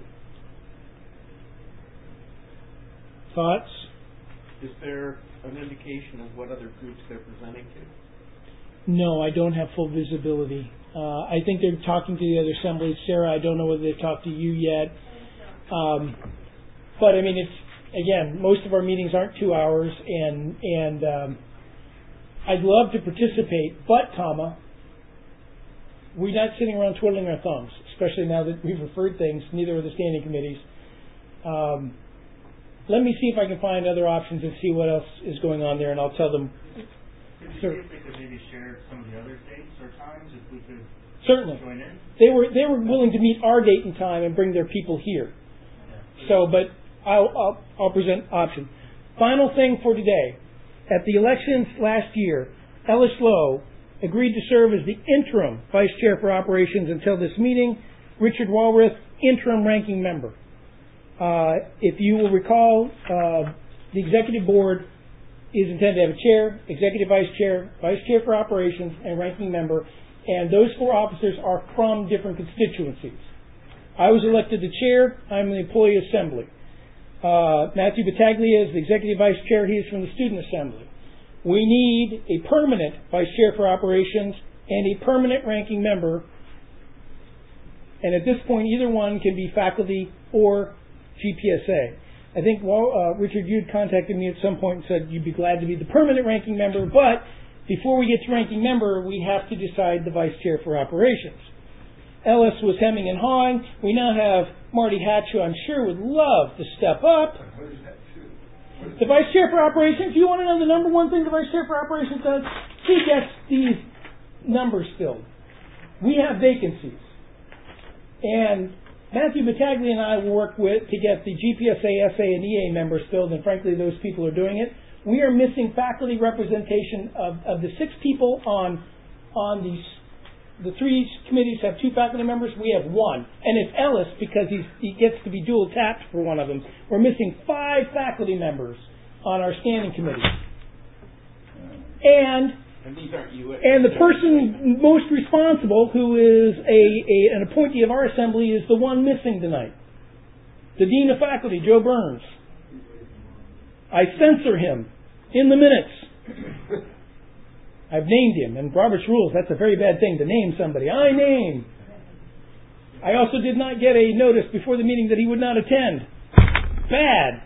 Thoughts? Is there an indication of what other groups they're presenting to? No, I don't have full visibility. Uh, I think they're talking to the other assemblies. Sarah, I don't know whether they've talked to you yet. Um, but I mean, it's again, most of our meetings aren't two hours, and and um, I'd love to participate, but comma, we're not sitting around twiddling our thumbs, especially now that we've referred things. Neither are the standing committees. Um, let me see if I can find other options and see what else is going on there, and I'll tell them. Could you see if they could maybe share some of the other dates or times if we could Certainly. join in? They were they were willing to meet our date and time and bring their people here. So, but I'll, I'll, I'll present option. Final thing for today. At the elections last year, Ellis Lowe agreed to serve as the interim vice chair for operations until this meeting. Richard Walworth, interim ranking member. Uh, if you will recall, uh, the executive board is intended to have a chair, executive vice chair, vice chair for operations, and ranking member, and those four officers are from different constituencies. I was elected the chair. I'm the employee assembly. Uh, Matthew Battaglia is the executive vice chair. He is from the student assembly. We need a permanent vice chair for operations and a permanent ranking member. And at this point, either one can be faculty or G P S A. I think well, uh, Richard, you'd contacted me at some point and said you'd be glad to be the permanent ranking member, but before we get to ranking member, we have to decide the vice chair for operations. Ellis was hemming and hawing. We now have Marty Hatch, who I'm sure would love to step up. The vice chair for operations, you want to know the number one thing the vice chair for operations does? He gets these numbers filled. We have vacancies. And Matthew Battaglia and I will work with to get the G P S A, S A, and E A members filled, and frankly, those people are doing it. We are missing faculty representation of, of the six people on on these. The three committees have two faculty members. We have one, and it's Ellis because he's, he gets to be dual tapped for one of them. We're missing five faculty members on our standing committee, and And these aren't U A. and the person most responsible, who is a, a an appointee of our assembly, is the one missing tonight. The dean of faculty, Joe Burns. I censor him in the minutes. I've named him, and Robert's rules, that's a very bad thing to name somebody. I name. I also did not get a notice before the meeting that he would not attend. Bad.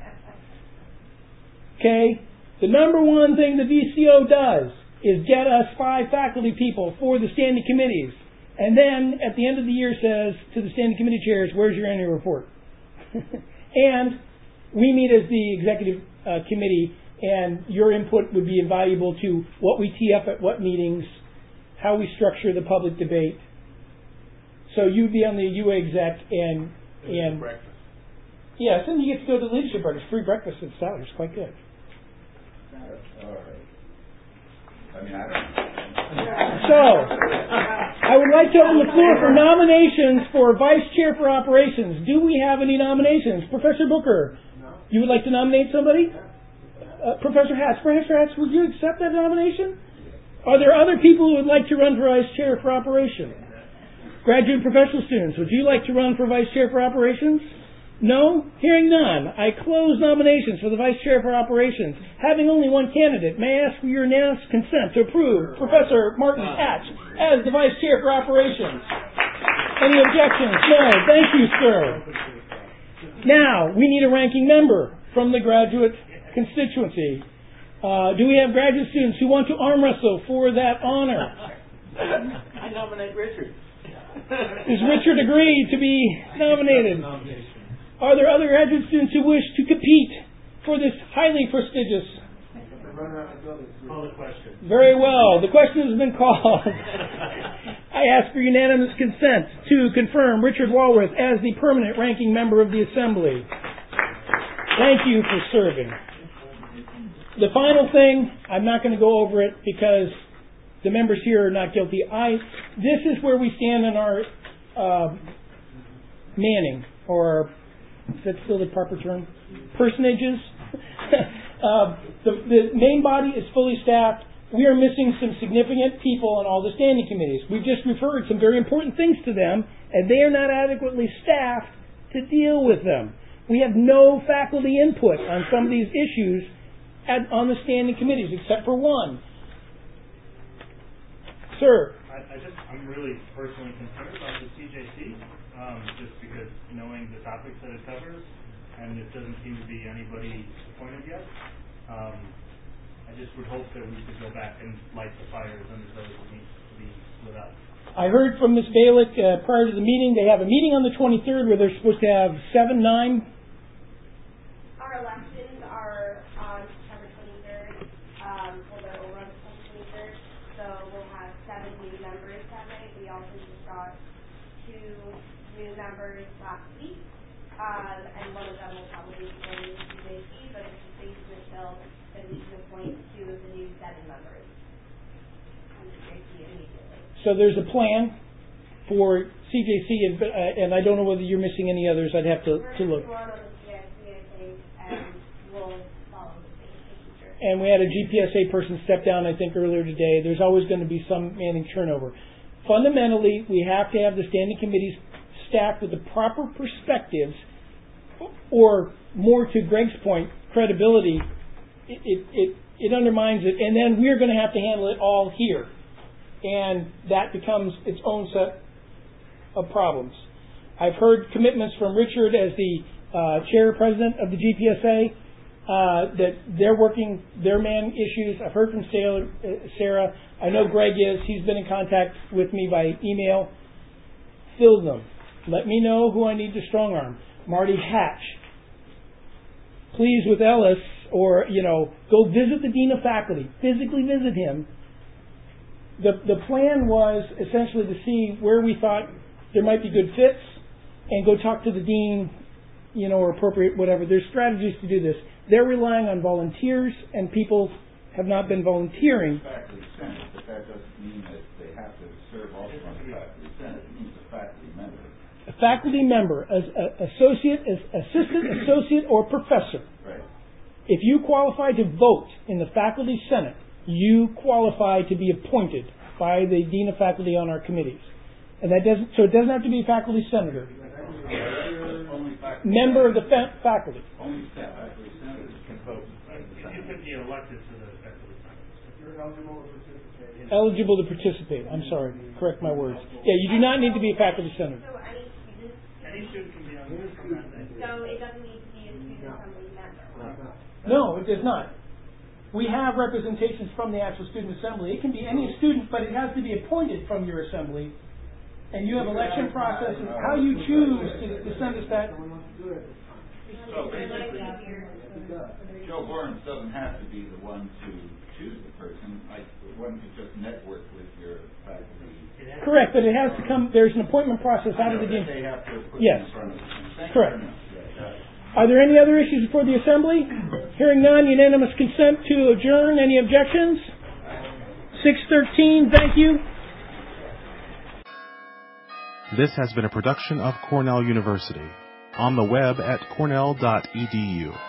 Okay? The number one thing the V C O does is get us five faculty people for the standing committees, and then at the end of the year says to the standing committee chairs, where's your annual report? And we meet as the executive uh, committee, and your input would be invaluable to what we tee up at what meetings, how we structure the public debate. So you'd be on the U A exec and and breakfast. Yes, and you get to go to the leadership breakfast. Free breakfast at Stout. It's quite good. All right. I mean, I don't. So I would like to open the floor for nominations for vice chair for operations. Do we have any nominations? Professor Booker, you would like to nominate somebody? Uh, Professor Hatch, Professor Hatch, would you accept that nomination? Are there other people who would like to run for vice chair for operations? Graduate professional students, would you like to run for vice chair for operations? No? Hearing none, I close nominations for the vice chair for operations. Having only one candidate, may I ask for your unanimous consent to approve Professor Martin Hatch as the vice chair for operations? Any objections? No. Thank you, sir. Now, we need a ranking member from the graduate constituency. Uh, do we have graduate students who want to arm wrestle for that honor? I nominate Richard. Does Richard agree to be nominated? Are there other graduate students who wish to compete for this highly prestigious? Call the question. Very well. The question has been called. I ask for unanimous consent to confirm Richard Walworth as the permanent ranking member of the Assembly. Thank you for serving. The final thing, I'm not going to go over it because the members here are not guilty. I. This is where we stand in our uh, manning, or is that still the proper term? Personages. uh, the, the main body is fully staffed. We are missing some significant people on all the standing committees. We've just referred some very important things to them, and they are not adequately staffed to deal with them. We have no faculty input on some of these issues at, on the standing committees, except for one. Sir. I, I just, I'm really personally concerned about the C J C, um, just because knowing the topics that it covers, and it doesn't seem to be anybody appointed yet. Um, I just would hope that we could go back and light the fires under those that need to be lit up. I heard from Miz Balick uh, prior to the meeting. They have a meeting on the twenty-third where they're supposed to have seven, nine. Our elections are on September twenty-third. Um, well, they're over on September twenty-third. So we'll have seven new members that night. We also just got two new members last week. Um, and one of them will probably be going to C J C, but it's a safe until that we can appoint two of the new seven members on C J C immediately. So there's a plan for C J C, and, uh, and I don't know whether you're missing any others. I'd have to, to look. We're going to go on the C J C, I think, and we'll follow the same procedure. And we had a G P S A person step down, I think, earlier today. There's always going to be some manning turnover. Fundamentally, we have to have the standing committees staffed with the proper perspectives, or more to Greg's point, credibility. It, it, it, it undermines it, and then we're going to have to handle it all here. And that becomes its own set of problems. I've heard commitments from Richard as the uh, chair president of the G P S A uh, that they're working their man issues. I've heard from Sarah, uh, Sarah. I know Greg is. He's been in contact with me by email. Fill them. Let me know who I need to strong arm. Marty Hatch. Please, with Ellis, or, you know, go visit the dean of faculty. Physically visit him. The the plan was essentially to see where we thought there might be good fits and go talk to the dean, you know, or appropriate whatever. There's strategies to do this. They're relying on volunteers, and people have not been volunteering. Faculty senate, but that doesn't mean that they have to serve also on the faculty senate. It means a faculty member. A faculty member, as a, associate, as assistant, associate, or professor. Right. If you qualify to vote in the faculty senate, you qualify to be appointed by the dean of faculty on our committees, and that doesn't. So it doesn't have to be a faculty senator. Only faculty Member of the fa- faculty. Only faculty senators can vote. You could be elected to the faculty senate. You're eligible to participate. Eligible to participate. I'm sorry. Correct my words. Yeah, you do not need to be a faculty senator. So any student, Any student can be on the from that day. so it doesn't need to be a student assembly member. No, it does not. We have representations from the actual student assembly. It can be any student, but it has to be appointed from your assembly. And you have election processes. How you choose to, to send us that. So basically, Joe Burns doesn't have to be the one to choose the person. Like one could just network with your faculty. Correct, but it has to come. There's an appointment process out of the dean. They have to put Yes. in front of them. Correct. Are there any other issues before the assembly? Hearing none, unanimous consent to adjourn. Any objections? six thirteen, thank you. This has been a production of Cornell University. On the web at cornell dot e d u.